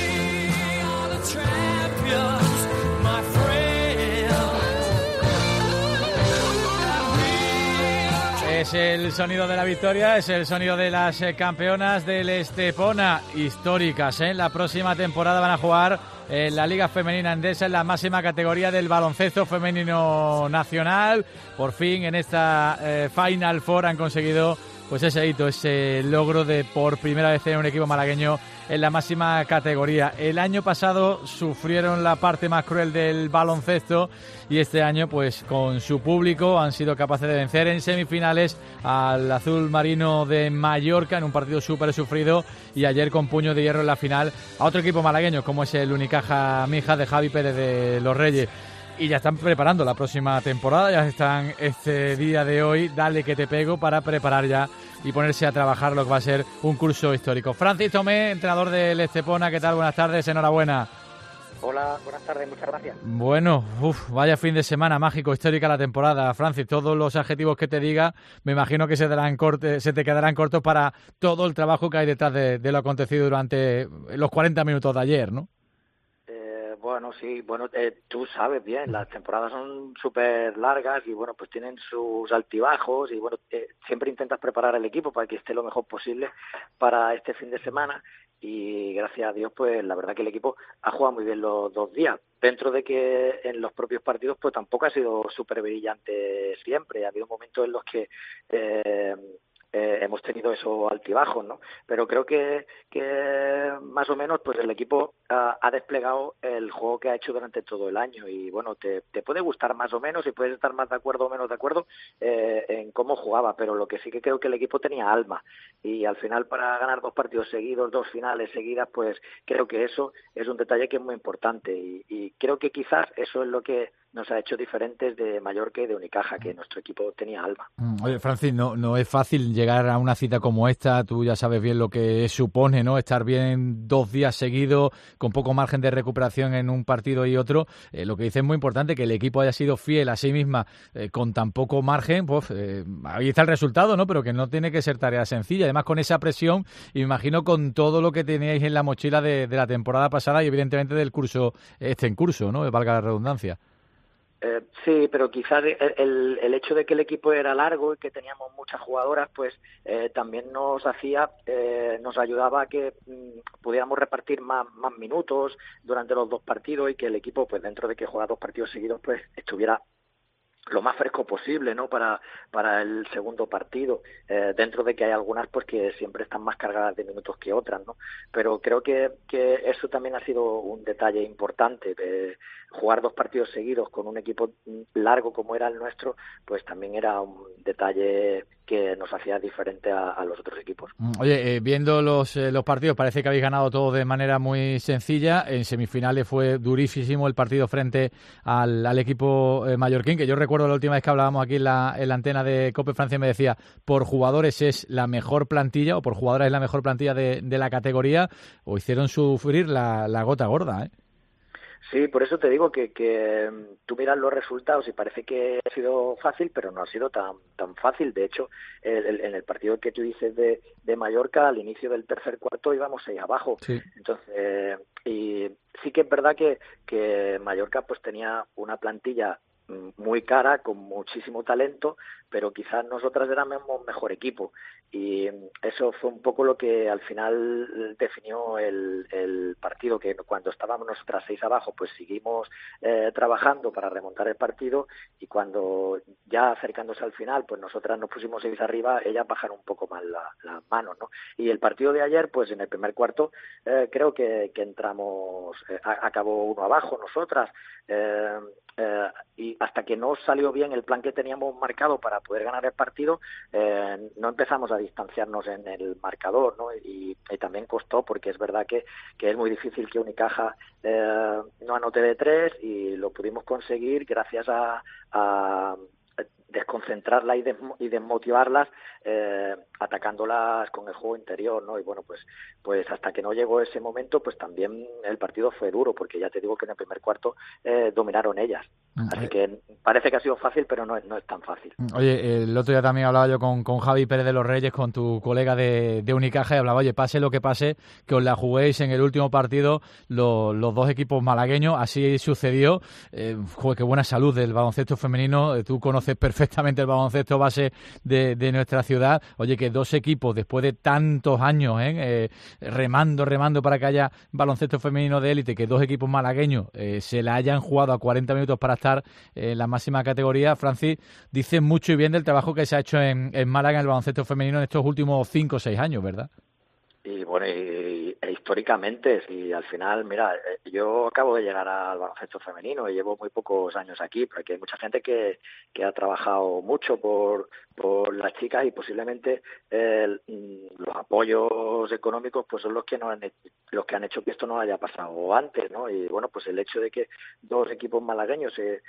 Es el sonido de la victoria, es el sonido de las campeonas del Estepona, históricas, ¿eh? La próxima temporada van a jugar en la Liga Femenina Endesa, en la máxima categoría del baloncesto femenino nacional. Por fin en esta eh, Final Four han conseguido pues ese hito, ese logro de por primera vez tener un equipo malagueño en la máxima categoría. El año pasado sufrieron la parte más cruel del baloncesto y este año, pues con su público, han sido capaces de vencer en semifinales al Azul Marino de Mallorca en un partido súper sufrido, y ayer con puño de hierro en la final a otro equipo malagueño como es el Unicaja Mijas de Javi Pérez de Los Reyes. Y ya están preparando la próxima temporada, ya están este día de hoy, dale que te pego, para preparar ya y ponerse a trabajar lo que va a ser un curso histórico. Francis Tomé, entrenador del Estepona, ¿qué tal? Buenas tardes, enhorabuena. Hola, buenas tardes, muchas gracias. Bueno, uf, vaya fin de semana mágico, histórica la temporada. Francis, todos los adjetivos que te diga, me imagino que se, darán corte, se te quedarán cortos para todo el trabajo que hay detrás de, de lo acontecido durante los cuarenta minutos de ayer, ¿no? Bueno, sí, bueno, eh, tú sabes bien, las temporadas son súper largas y bueno, pues tienen sus altibajos y bueno, eh, siempre intentas preparar al equipo para que esté lo mejor posible para este fin de semana y gracias a Dios, pues la verdad que el equipo ha jugado muy bien los dos días. Dentro de que en los propios partidos pues tampoco ha sido súper brillante siempre, ha habido momentos en los que eh, Eh, hemos tenido esos altibajos, ¿no? Pero creo que, que más o menos pues el equipo uh, ha desplegado el juego que ha hecho durante todo el año y bueno, te, te puede gustar más o menos y puedes estar más de acuerdo o menos de acuerdo eh, en cómo jugaba, pero lo que sí que creo que el equipo tenía alma y al final para ganar dos partidos seguidos, dos finales seguidas, pues creo que eso es un detalle que es muy importante y, y creo que quizás eso es lo que nos ha hecho diferentes de Mallorca y de Unicaja, que nuestro equipo tenía alma. Oye, Francis, no, no es fácil llegar a una cita como esta, tú ya sabes bien lo que supone, ¿no? Estar bien dos días seguidos, con poco margen de recuperación en un partido y otro. Eh, lo que dice es muy importante, que el equipo haya sido fiel a sí misma eh, con tan poco margen, pues eh, ahí está el resultado, ¿no? Pero que no tiene que ser tarea sencilla. Además, con esa presión, y me imagino con todo lo que teníais en la mochila de, de la temporada pasada y evidentemente del curso, este en curso, ¿no? Valga la redundancia. Eh, sí, pero quizás el, el, el hecho de que el equipo era largo y que teníamos muchas jugadoras, pues eh, también nos hacía, eh, nos ayudaba a que mm, pudiéramos repartir más, más minutos durante los dos partidos y que el equipo, pues dentro de que juega dos partidos seguidos, pues estuviera lo más fresco posible, ¿no? Para para el segundo partido, eh, dentro de que hay algunas pues que siempre están más cargadas de minutos que otras, ¿no? Pero creo que que eso también ha sido un detalle importante. Eh, jugar dos partidos seguidos con un equipo largo como era el nuestro, pues también era un detalle que nos hacía diferente a, a los otros equipos. Oye, eh, viendo los eh, los partidos, parece que habéis ganado todo de manera muy sencilla. En semifinales fue durísimo el partido frente al, al equipo eh, mallorquín, que yo recuerdo la última vez que hablábamos aquí en la, en la antena de COPE Francia, me decía, por jugadores es la mejor plantilla, o por jugadoras es la mejor plantilla de, de la categoría, o hicieron sufrir la, la gota gorda, ¿eh? Sí, por eso te digo que, que tú miras los resultados y parece que ha sido fácil, pero no ha sido tan tan fácil. De hecho, el, el, en el partido que tú dices de, de Mallorca, al inicio del tercer cuarto íbamos seis abajo. Sí. Entonces, eh, y sí que es verdad que, que Mallorca pues tenía una plantilla muy cara, con muchísimo talento, pero quizás nosotras éramos mejor equipo, y eso fue un poco lo que al final definió el, el partido, que cuando estábamos nosotras seis abajo, pues seguimos eh, trabajando para remontar el partido, y cuando ya acercándose al final, pues nosotras nos pusimos seis arriba, ellas bajaron un poco más la, las manos, ¿no? Y el partido de ayer, pues en el primer cuarto, eh, creo que, que entramos, eh, acabó uno abajo nosotras, eh, eh, y hasta que no salió bien el plan que teníamos marcado para poder ganar el partido, eh, no empezamos a distanciarnos en el marcador, ¿no? Y, y también costó, porque es verdad que, que es muy difícil que Unicaja eh, no anote de tres, y lo pudimos conseguir gracias a, a desconcentrarlas y, desmo- y desmotivarlas, eh, atacándolas con el juego interior, ¿no? Y bueno, pues pues hasta que no llegó ese momento, pues también el partido fue duro, porque ya te digo que en el primer cuarto eh, dominaron ellas. Así que parece que ha sido fácil, pero no es, no es tan fácil. Oye, el otro día también hablaba yo con, con Javi Pérez de los Reyes, con tu colega de, de Unicaja, y hablaba, oye, pase lo que pase, que os la juguéis en el último partido los, los dos equipos malagueños. Así sucedió. Eh, joder, qué buena salud del baloncesto femenino. Eh, tú conoces perfectamente el baloncesto base de, de nuestra ciudad. Oye, que dos equipos, después de tantos años, ¿eh? Eh, remando, remando para que haya baloncesto femenino de élite, que dos equipos malagueños eh, se la hayan jugado a cuarenta minutos para estar en la máxima categoría. Francis, dice mucho y bien del trabajo que se ha hecho en, en Málaga en el baloncesto femenino en estos últimos cinco o seis años, ¿verdad? Y bueno, y, e históricamente, si al final, mira, yo acabo de llegar al baloncesto femenino y llevo muy pocos años aquí, porque hay mucha gente que, que ha trabajado mucho por, por las chicas, y posiblemente eh, los apoyos económicos pues son los que no han los que han hecho que esto no haya pasado antes, ¿no? Y bueno, pues el hecho de que dos equipos malagueños se,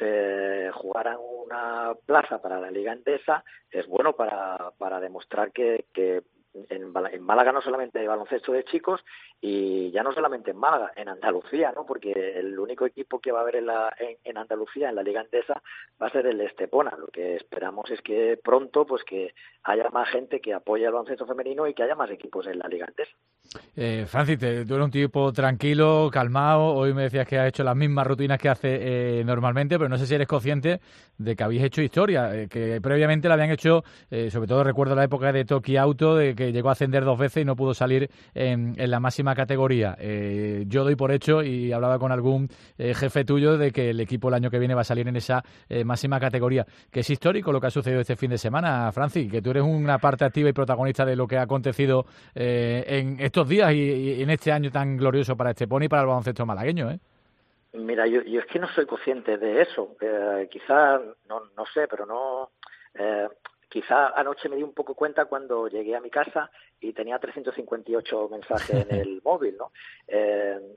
se jugaran una plaza para la Liga Endesa es bueno para, para demostrar que, que En, en Málaga no solamente hay baloncesto de chicos, y ya no solamente en Málaga, en Andalucía, ¿no? Porque el único equipo que va a haber en, la, en, en Andalucía, en la Liga Endesa, va a ser el Estepona. Lo que esperamos es que pronto, pues que haya más gente que apoye el baloncesto femenino y que haya más equipos en la Liga Endesa. Eh, Francis, te, tú eres un tipo tranquilo, calmado. Hoy me decías que has hecho las mismas rutinas que hace eh, normalmente, pero no sé si eres consciente de que habéis hecho historia, eh, que previamente la habían hecho, eh, sobre todo recuerdo la época de Toki Auto, de que llegó a ascender dos veces y no pudo salir en, en la máxima categoría. Eh, yo doy por hecho, y hablaba con algún eh, jefe tuyo, de que el equipo el año que viene va a salir en esa eh, máxima categoría. Que es histórico lo que ha sucedido este fin de semana, Francis, que tú eres una parte activa y protagonista de lo que ha acontecido eh, en estos días y, y en este año tan glorioso para Estepona y para el baloncesto malagueño, ¿eh? Mira, yo, yo es que no soy consciente de eso. Eh, quizás, no, no sé, pero no... Eh, Quizá anoche me di un poco cuenta cuando llegué a mi casa y tenía trescientos cincuenta y ocho mensajes en el móvil, ¿no? Eh,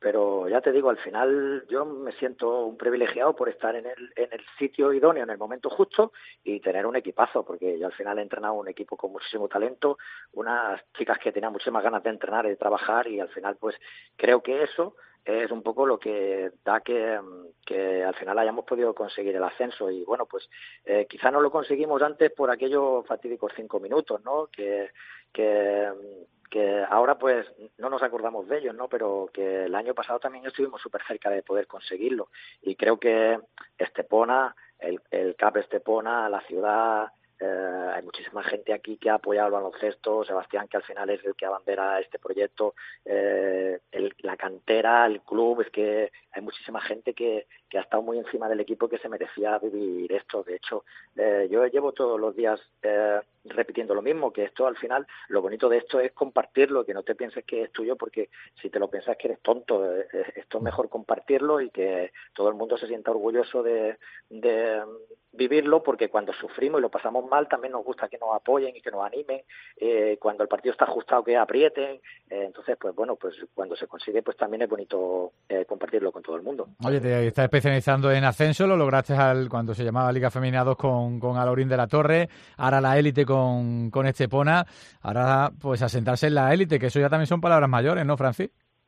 pero ya te digo, al final yo me siento un privilegiado por estar en el, en el sitio idóneo, en el momento justo y tener un equipazo, porque yo al final he entrenado un equipo con muchísimo talento, unas chicas que tenían muchísimas ganas de entrenar y de trabajar, y al final pues creo que eso es un poco lo que da que, que al final hayamos podido conseguir el ascenso. Y bueno, pues eh, quizá no lo conseguimos antes por aquellos fatídicos cinco minutos, ¿no? Que, que, que ahora pues no nos acordamos de ellos, ¿no? Pero que el año pasado también estuvimos súper cerca de poder conseguirlo. Y creo que Estepona, el, el C A P Estepona, la ciudad... Eh, hay muchísima gente aquí que ha apoyado el baloncesto, Sebastián, que al final es el que abandera este proyecto, eh, el, la cantera, el club, es que hay muchísima gente que, que ha estado muy encima del equipo, que se merecía vivir esto. De hecho, eh, yo llevo todos los días eh, repitiendo lo mismo, que esto al final, lo bonito de esto es compartirlo, que no te pienses que es tuyo, porque si te lo piensas que eres tonto. Eh, esto es mejor compartirlo y que todo el mundo se sienta orgulloso de, de vivirlo, porque cuando sufrimos y lo pasamos mal también nos gusta que nos apoyen y que nos animen, eh, cuando el partido está ajustado que aprieten, eh, entonces pues bueno, pues cuando se consigue pues también es bonito eh, compartirlo con todo el mundo. Oye, te estás especializando en ascenso, lo lograste al, cuando se llamaba Liga Femenina dos con, con Alaurín de la Torre, ahora la élite con, con Estepona, ahora pues a sentarse en la élite, que eso ya también son palabras mayores, ¿no, Francis?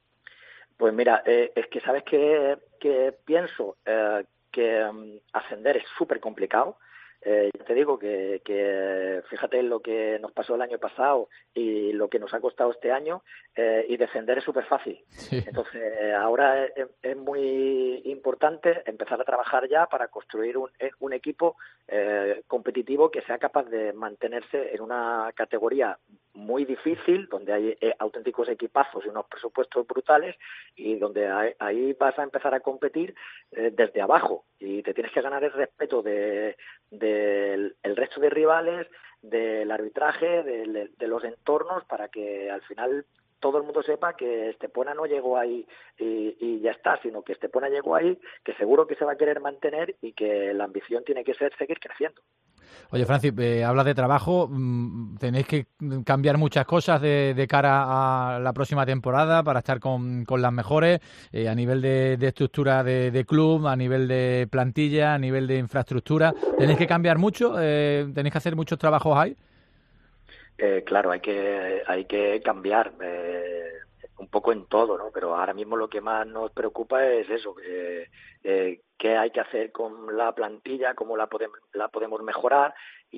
Pues mira, eh, es que sabes que, que pienso eh, que um, ascender es súper complicado. Eh, te digo que, que fíjate lo que nos pasó el año pasado y lo que nos ha costado este año, eh, y descender es súper fácil. Sí. Entonces eh, ahora es, es muy importante empezar a trabajar ya para construir un, un equipo eh, competitivo que sea capaz de mantenerse en una categoría muy difícil, donde hay eh, auténticos equipazos y unos presupuestos brutales, y donde hay, ahí vas a empezar a competir eh, desde abajo, y te tienes que ganar el respeto de, de el, el resto de rivales, del arbitraje, de, de los entornos, para que al final todo el mundo sepa que Estepona no llegó ahí y, y ya está, sino que Estepona llegó ahí, que seguro que se va a querer mantener y que la ambición tiene que ser seguir creciendo. Oye, Francis, eh, hablas de trabajo, mm, tenéis que cambiar muchas cosas de, de cara a la próxima temporada para estar con, con las mejores, eh, a nivel de, de estructura de, de club, a nivel de plantilla, a nivel de infraestructura. ¿Tenéis que cambiar mucho? Eh, ¿Tenéis que hacer muchos trabajos ahí? Eh, claro, hay que hay que cambiar eh, un poco en todo, ¿no? Pero ahora mismo lo que más nos preocupa es eso, eh, eh, qué hay que hacer con la plantilla, cómo la podemos la podemos mejorar,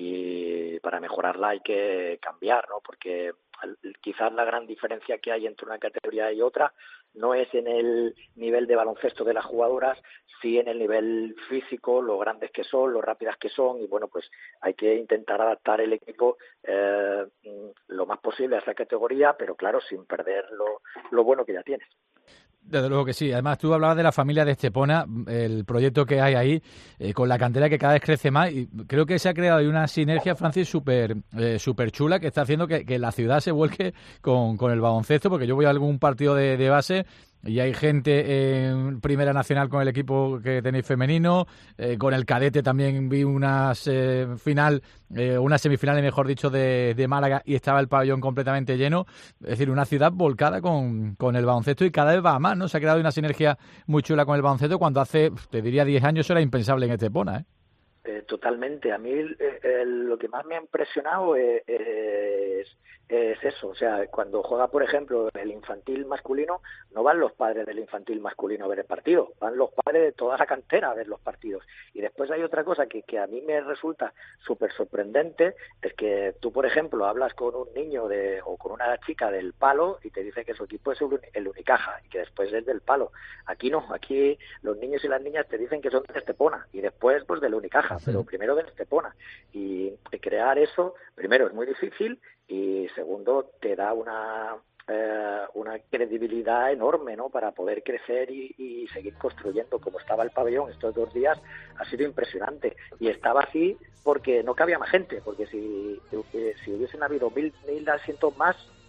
y para mejorarla hay que cambiar, ¿no? Porque quizás la gran diferencia que hay entre una categoría y otra no es en el nivel de baloncesto de las jugadoras, sí en el nivel físico, lo grandes que son, lo rápidas que son, y bueno, pues hay que intentar adaptar el equipo eh, lo más posible a esa categoría, pero claro, sin perder lo, lo bueno que ya tienes. Desde luego que sí. Además, tú hablabas de la familia de Estepona, el proyecto que hay ahí, eh, con la cantera que cada vez crece más, y creo que se ha creado ahí una sinergia, Francis, súper eh, súper chula, que está haciendo que, que la ciudad se vuelque con, con el baloncesto, porque yo voy a algún partido de, de base y hay gente en Primera Nacional con el equipo que tenéis femenino, eh, con el cadete también vi una eh, final, eh, una semifinal, mejor dicho, de, de Málaga, y estaba el pabellón completamente lleno. Es decir, una ciudad volcada con, con el baloncesto, y cada vez va más, ¿no? Se ha creado una sinergia muy chula con el baloncesto, cuando hace, te diría, diez años era impensable en Estepona, ¿eh? Eh, totalmente. A mí eh, eh, lo que más me ha impresionado es, es, es eso. O sea, cuando juega, por ejemplo, el infantil masculino, no van los padres del infantil masculino a ver el partido, van los padres de toda la cantera a ver los partidos. Y después hay otra cosa que, que a mí me resulta súper sorprendente, es que tú, por ejemplo, hablas con un niño de o con una chica del Palo y te dice que su equipo es el Unicaja y que después es del Palo. Aquí no, aquí los niños y las niñas te dicen que son de Estepona y después pues del Unicaja, pero primero de Estepona. Y crear eso, primero, es muy difícil, y segundo, te da una eh, una credibilidad enorme, ¿no? Para poder crecer y, y seguir construyendo. Como estaba el pabellón estos dos días, ha sido impresionante. Y estaba así porque no cabía más gente, porque si, si hubiesen habido mil, mil asientos más,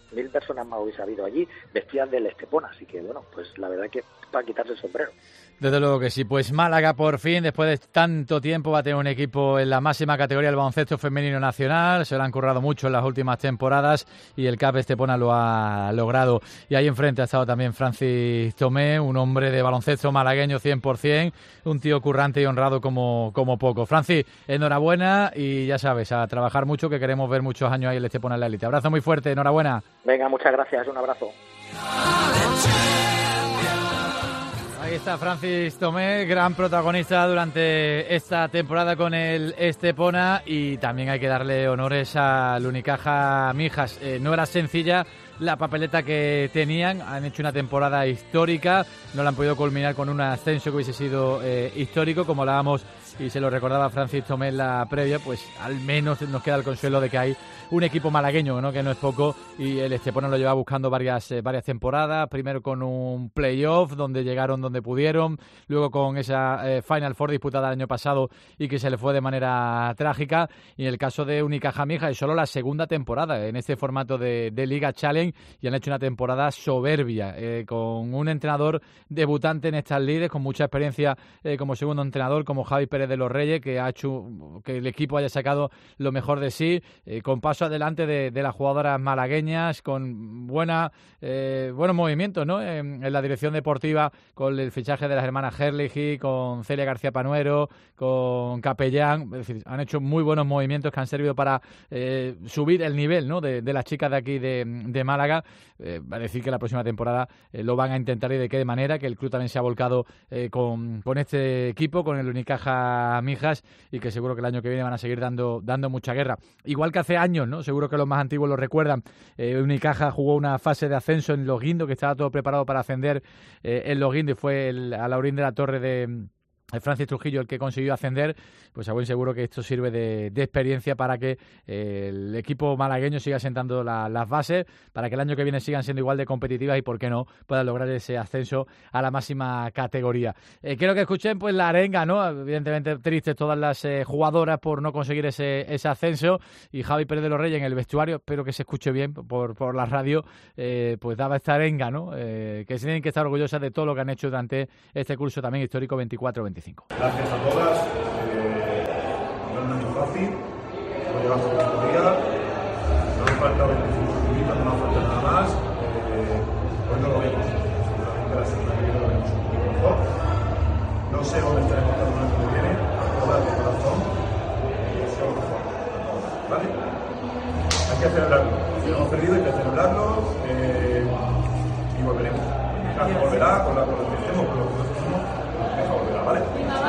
mil personas más hubiese habido allí vestidas del Estepona, así que bueno, pues la verdad que para quitarse el sombrero. Desde luego que sí, pues Málaga por fin, después de tanto tiempo, va a tener un equipo en la máxima categoría del baloncesto femenino nacional. Se lo han currado mucho en las últimas temporadas y el C A P Estepona lo ha logrado. Y ahí enfrente ha estado también Francis Tomé, un hombre de baloncesto malagueño cien por ciento, un tío currante y honrado como, como poco. Francis, enhorabuena y ya sabes, a trabajar mucho, que queremos ver muchos años ahí el Estepona en la élite. Abrazo muy fuerte, enhorabuena. Venga, muchas gracias, un abrazo. Ahí está Francis Tomé, gran protagonista durante esta temporada con el Estepona, y también hay que darle honores al Unicaja Mijas. Eh, no era sencilla la papeleta que tenían, han hecho una temporada histórica, no la han podido culminar con un ascenso que hubiese sido eh, histórico, como hablábamos y se lo recordaba Francis Tomé en la previa, pues al menos nos queda el consuelo de que hay un equipo malagueño, ¿no?, que no es poco, y el Estepona lo lleva buscando varias eh, varias temporadas, primero con un playoff donde llegaron donde pudieron, luego con esa eh, Final Four disputada el año pasado y que se le fue de manera trágica, y en el caso de Unicaja Mijas es solo la segunda temporada en este formato de, de Liga Challenge, y han hecho una temporada soberbia, eh, con un entrenador debutante en estas lides, con mucha experiencia eh, como segundo entrenador, como Javi Pérez de los Reyes, que ha hecho que el equipo haya sacado lo mejor de sí, eh, con paso adelante de, de las jugadoras malagueñas, con buena eh, buenos movimientos, ¿no?, en, en la dirección deportiva, con el fichaje de las hermanas Herlihy, con Celia García Panuero, con Capellán. Es decir, han hecho muy buenos movimientos que han servido para eh, subir el nivel, ¿no?, de, de las chicas de aquí de, de Málaga. Eh, va a decir que la próxima temporada eh, lo van a intentar, y de qué manera, que el club también se ha volcado eh, con, con este equipo, con el Unicaja Mijas, y que seguro que el año que viene van a seguir dando, dando mucha guerra. Igual que hace años, ¿no?, seguro que los más antiguos lo recuerdan, eh, Unicaja jugó una fase de ascenso en Loguindo, que estaba todo preparado para ascender eh, en Loguindo, y fue el, a Laurín de la Torre de Francis Trujillo el que consiguió ascender. Pues a buen seguro que esto sirve de, de experiencia para que eh, el equipo malagueño siga sentando la, las bases, para que el año que viene sigan siendo igual de competitivas y, por qué no, puedan lograr ese ascenso a la máxima categoría. Eh, quiero que escuchen pues la arenga, ¿no? Evidentemente tristes todas las eh, jugadoras por no conseguir ese, ese ascenso, y Javi Pérez de los Reyes en el vestuario, espero que se escuche bien por, por la radio, eh, pues daba esta arenga, ¿no? Eh, que se tienen que estar orgullosas de todo lo que han hecho durante este curso también histórico veinticuatro veinticinco. Gracias a todas, eh, no es muy fácil, hemos llegado hasta el día, no nos falta veinticinco minutos, no nos falta nada más, eh, hoy no lo vemos, seguramente la semana que viene lo vemos un poquito mejor, no sé dónde estaremos el año que viene, a todas de corazón, y deseo lo mejor, ¿vale? Hay que celebrarlo, si hemos perdido hay que celebrarlo, eh, y volveremos, mi casa volverá, con la con lo que estemos, con lo que nosotros somos, eso volverá, ¿vale?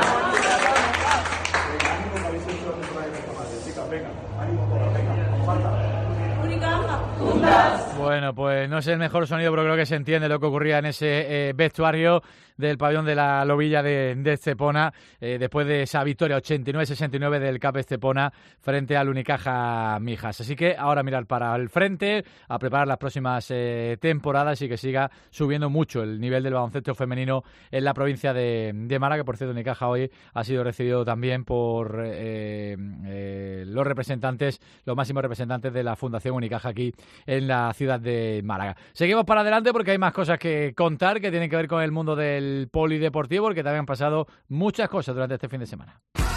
Bueno, pues no es el mejor sonido, pero creo que se entiende lo que ocurría en ese eh, vestuario del pabellón de la Lobilla de, de Estepona, eh, después de esa victoria ochenta y nueve sesenta y nueve del C A P Estepona frente al Unicaja Mijas. Así que ahora mirar para el frente, a preparar las próximas eh, temporadas, y que siga subiendo mucho el nivel del baloncesto femenino en la provincia de, de Málaga. Por cierto, Unicaja hoy ha sido recibido también por eh, eh, los representantes, los máximos representantes de la Fundación Unicaja aquí en la ciudad de Málaga. Seguimos para adelante porque hay más cosas que contar que tienen que ver con el mundo del polideportivo, porque también han pasado muchas cosas durante este fin de semana.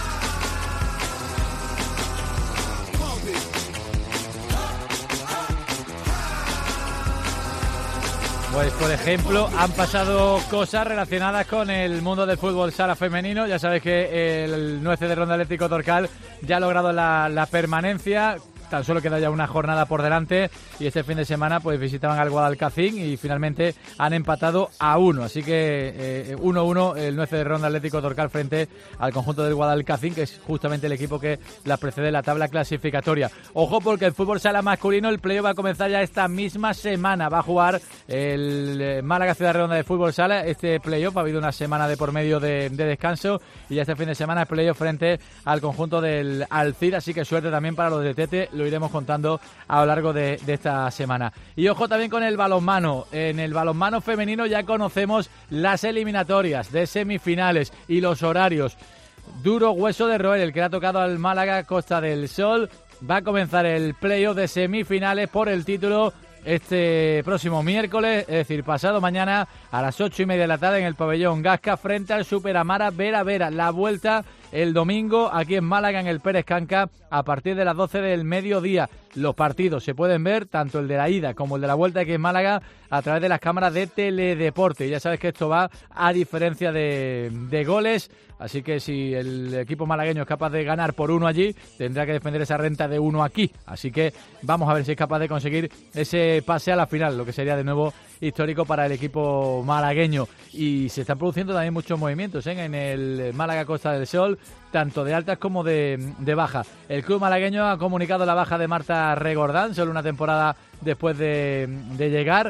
Pues, por ejemplo, han pasado cosas relacionadas con el mundo del fútbol sala femenino. Ya sabéis que el Nueces de Ronda Atlético Torcal ya ha logrado la, la permanencia. Tan solo queda ya una jornada por delante, y este fin de semana pues visitaban al Guadalcacín y finalmente han empatado a uno. Así que uno uno el Nueces de Ronda Atlético Torcal frente al conjunto del Guadalcacín, que es justamente el equipo que la precede en la tabla clasificatoria. Ojo, porque el fútbol sala masculino, el playoff va a comenzar ya esta misma semana. Va a jugar el Málaga Ciudad Redonda de fútbol sala este playoff. Ha habido una semana de por medio de, de descanso, y ya este fin de semana el playoff frente al conjunto del Alcira. Así que suerte también para los de Tete. Lo iremos contando a lo largo de, de esta semana. Y ojo también con el balonmano. En el balonmano femenino ya conocemos las eliminatorias de semifinales y los horarios. Duro hueso de roer el que le ha tocado al Málaga Costa del Sol. Va a comenzar el playoff de semifinales por el título este próximo miércoles, es decir, pasado mañana a las ocho y media de la tarde en el pabellón Gasca frente al Super Amara Vera Vera. La vuelta el domingo aquí en Málaga en el Pérez Canca a partir de las doce del mediodía. Los partidos se pueden ver, tanto el de la ida como el de la vuelta aquí en Málaga, a través de las cámaras de Teledeporte. Ya sabes que esto va a diferencia de, de goles, así que si el equipo malagueño es capaz de ganar por uno allí, tendrá que defender esa renta de uno aquí. Así que vamos a ver si es capaz de conseguir ese pase a la final, lo que sería de nuevo histórico para el equipo malagueño. Y se están produciendo también muchos movimientos ¿eh? en el Málaga Costa del Sol, tanto de altas como de, de baja. El club malagueño ha comunicado la baja de Marta Regordán, solo una temporada después de, de llegar,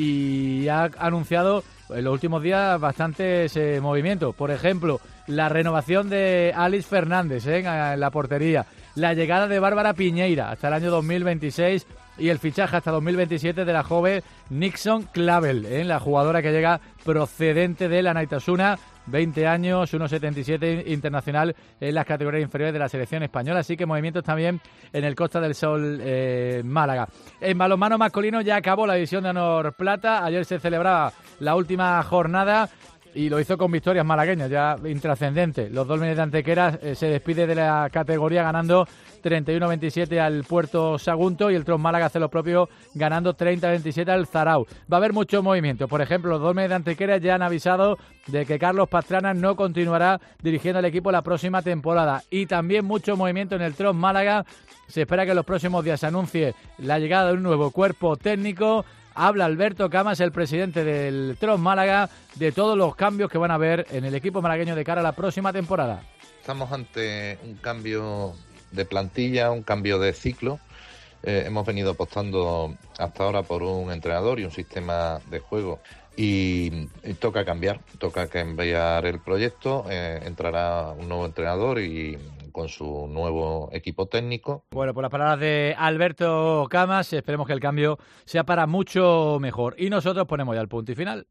y ha anunciado en los últimos días bastantes eh, movimientos. Por ejemplo, la renovación de Alice Fernández ¿eh? en la portería, la llegada de Bárbara Piñeira hasta el año dos mil veintiséis y el fichaje hasta dos mil veintisiete de la joven Nixon Clavel, ¿eh? la jugadora que llega procedente de la Naitasuna, veinte años, uno setenta y siete, internacional en las categorías inferiores de la selección española. Así que movimientos también en el Costa del Sol eh, Málaga. En balonmano masculino ya acabó la división de honor plata. Ayer se celebraba la última jornada y lo hizo con victorias malagueñas, ya intrascendente. Los Dólmenes de Antequera eh, se despide de la categoría ganando treinta y uno a veintisiete al Puerto Sagunto, y el Tros Málaga hace lo propio ganando treinta a veintisiete al Zarau. Va a haber mucho movimiento. Por ejemplo, los Dólmenes de Antequera ya han avisado de que Carlos Pastrana no continuará dirigiendo al equipo la próxima temporada. Y también mucho movimiento en el Tros Málaga. Se espera que en los próximos días se anuncie la llegada de un nuevo cuerpo técnico. Habla Alberto Camas, el presidente del Tros Málaga, de todos los cambios que van a haber en el equipo malagueño de cara a la próxima temporada. Estamos ante un cambio de plantilla, un cambio de ciclo. Eh, hemos venido apostando hasta ahora por un entrenador y un sistema de juego, y, y toca cambiar, toca cambiar el proyecto. Eh, entrará un nuevo entrenador y con su nuevo equipo técnico. Bueno, por las palabras de Alberto Camas, esperemos que el cambio sea para mucho mejor. Y nosotros ponemos ya el punto y final.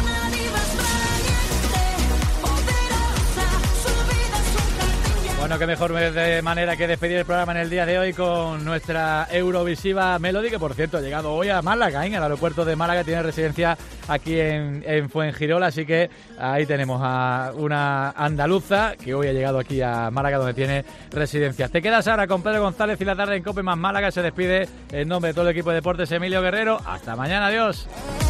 Bueno, qué mejor de manera que despedir el programa en el día de hoy con nuestra Eurovisiva Melody, que por cierto ha llegado hoy a Málaga, ¿eh? en el aeropuerto de Málaga, tiene residencia aquí en, en Fuengirola, así que ahí tenemos a una andaluza que hoy ha llegado aquí a Málaga, donde tiene residencia. Te quedas ahora con Pedro González y la tarde en COPE más Málaga. Se despide en nombre de todo el equipo de deportes Emilio Guerrero. Hasta mañana, adiós.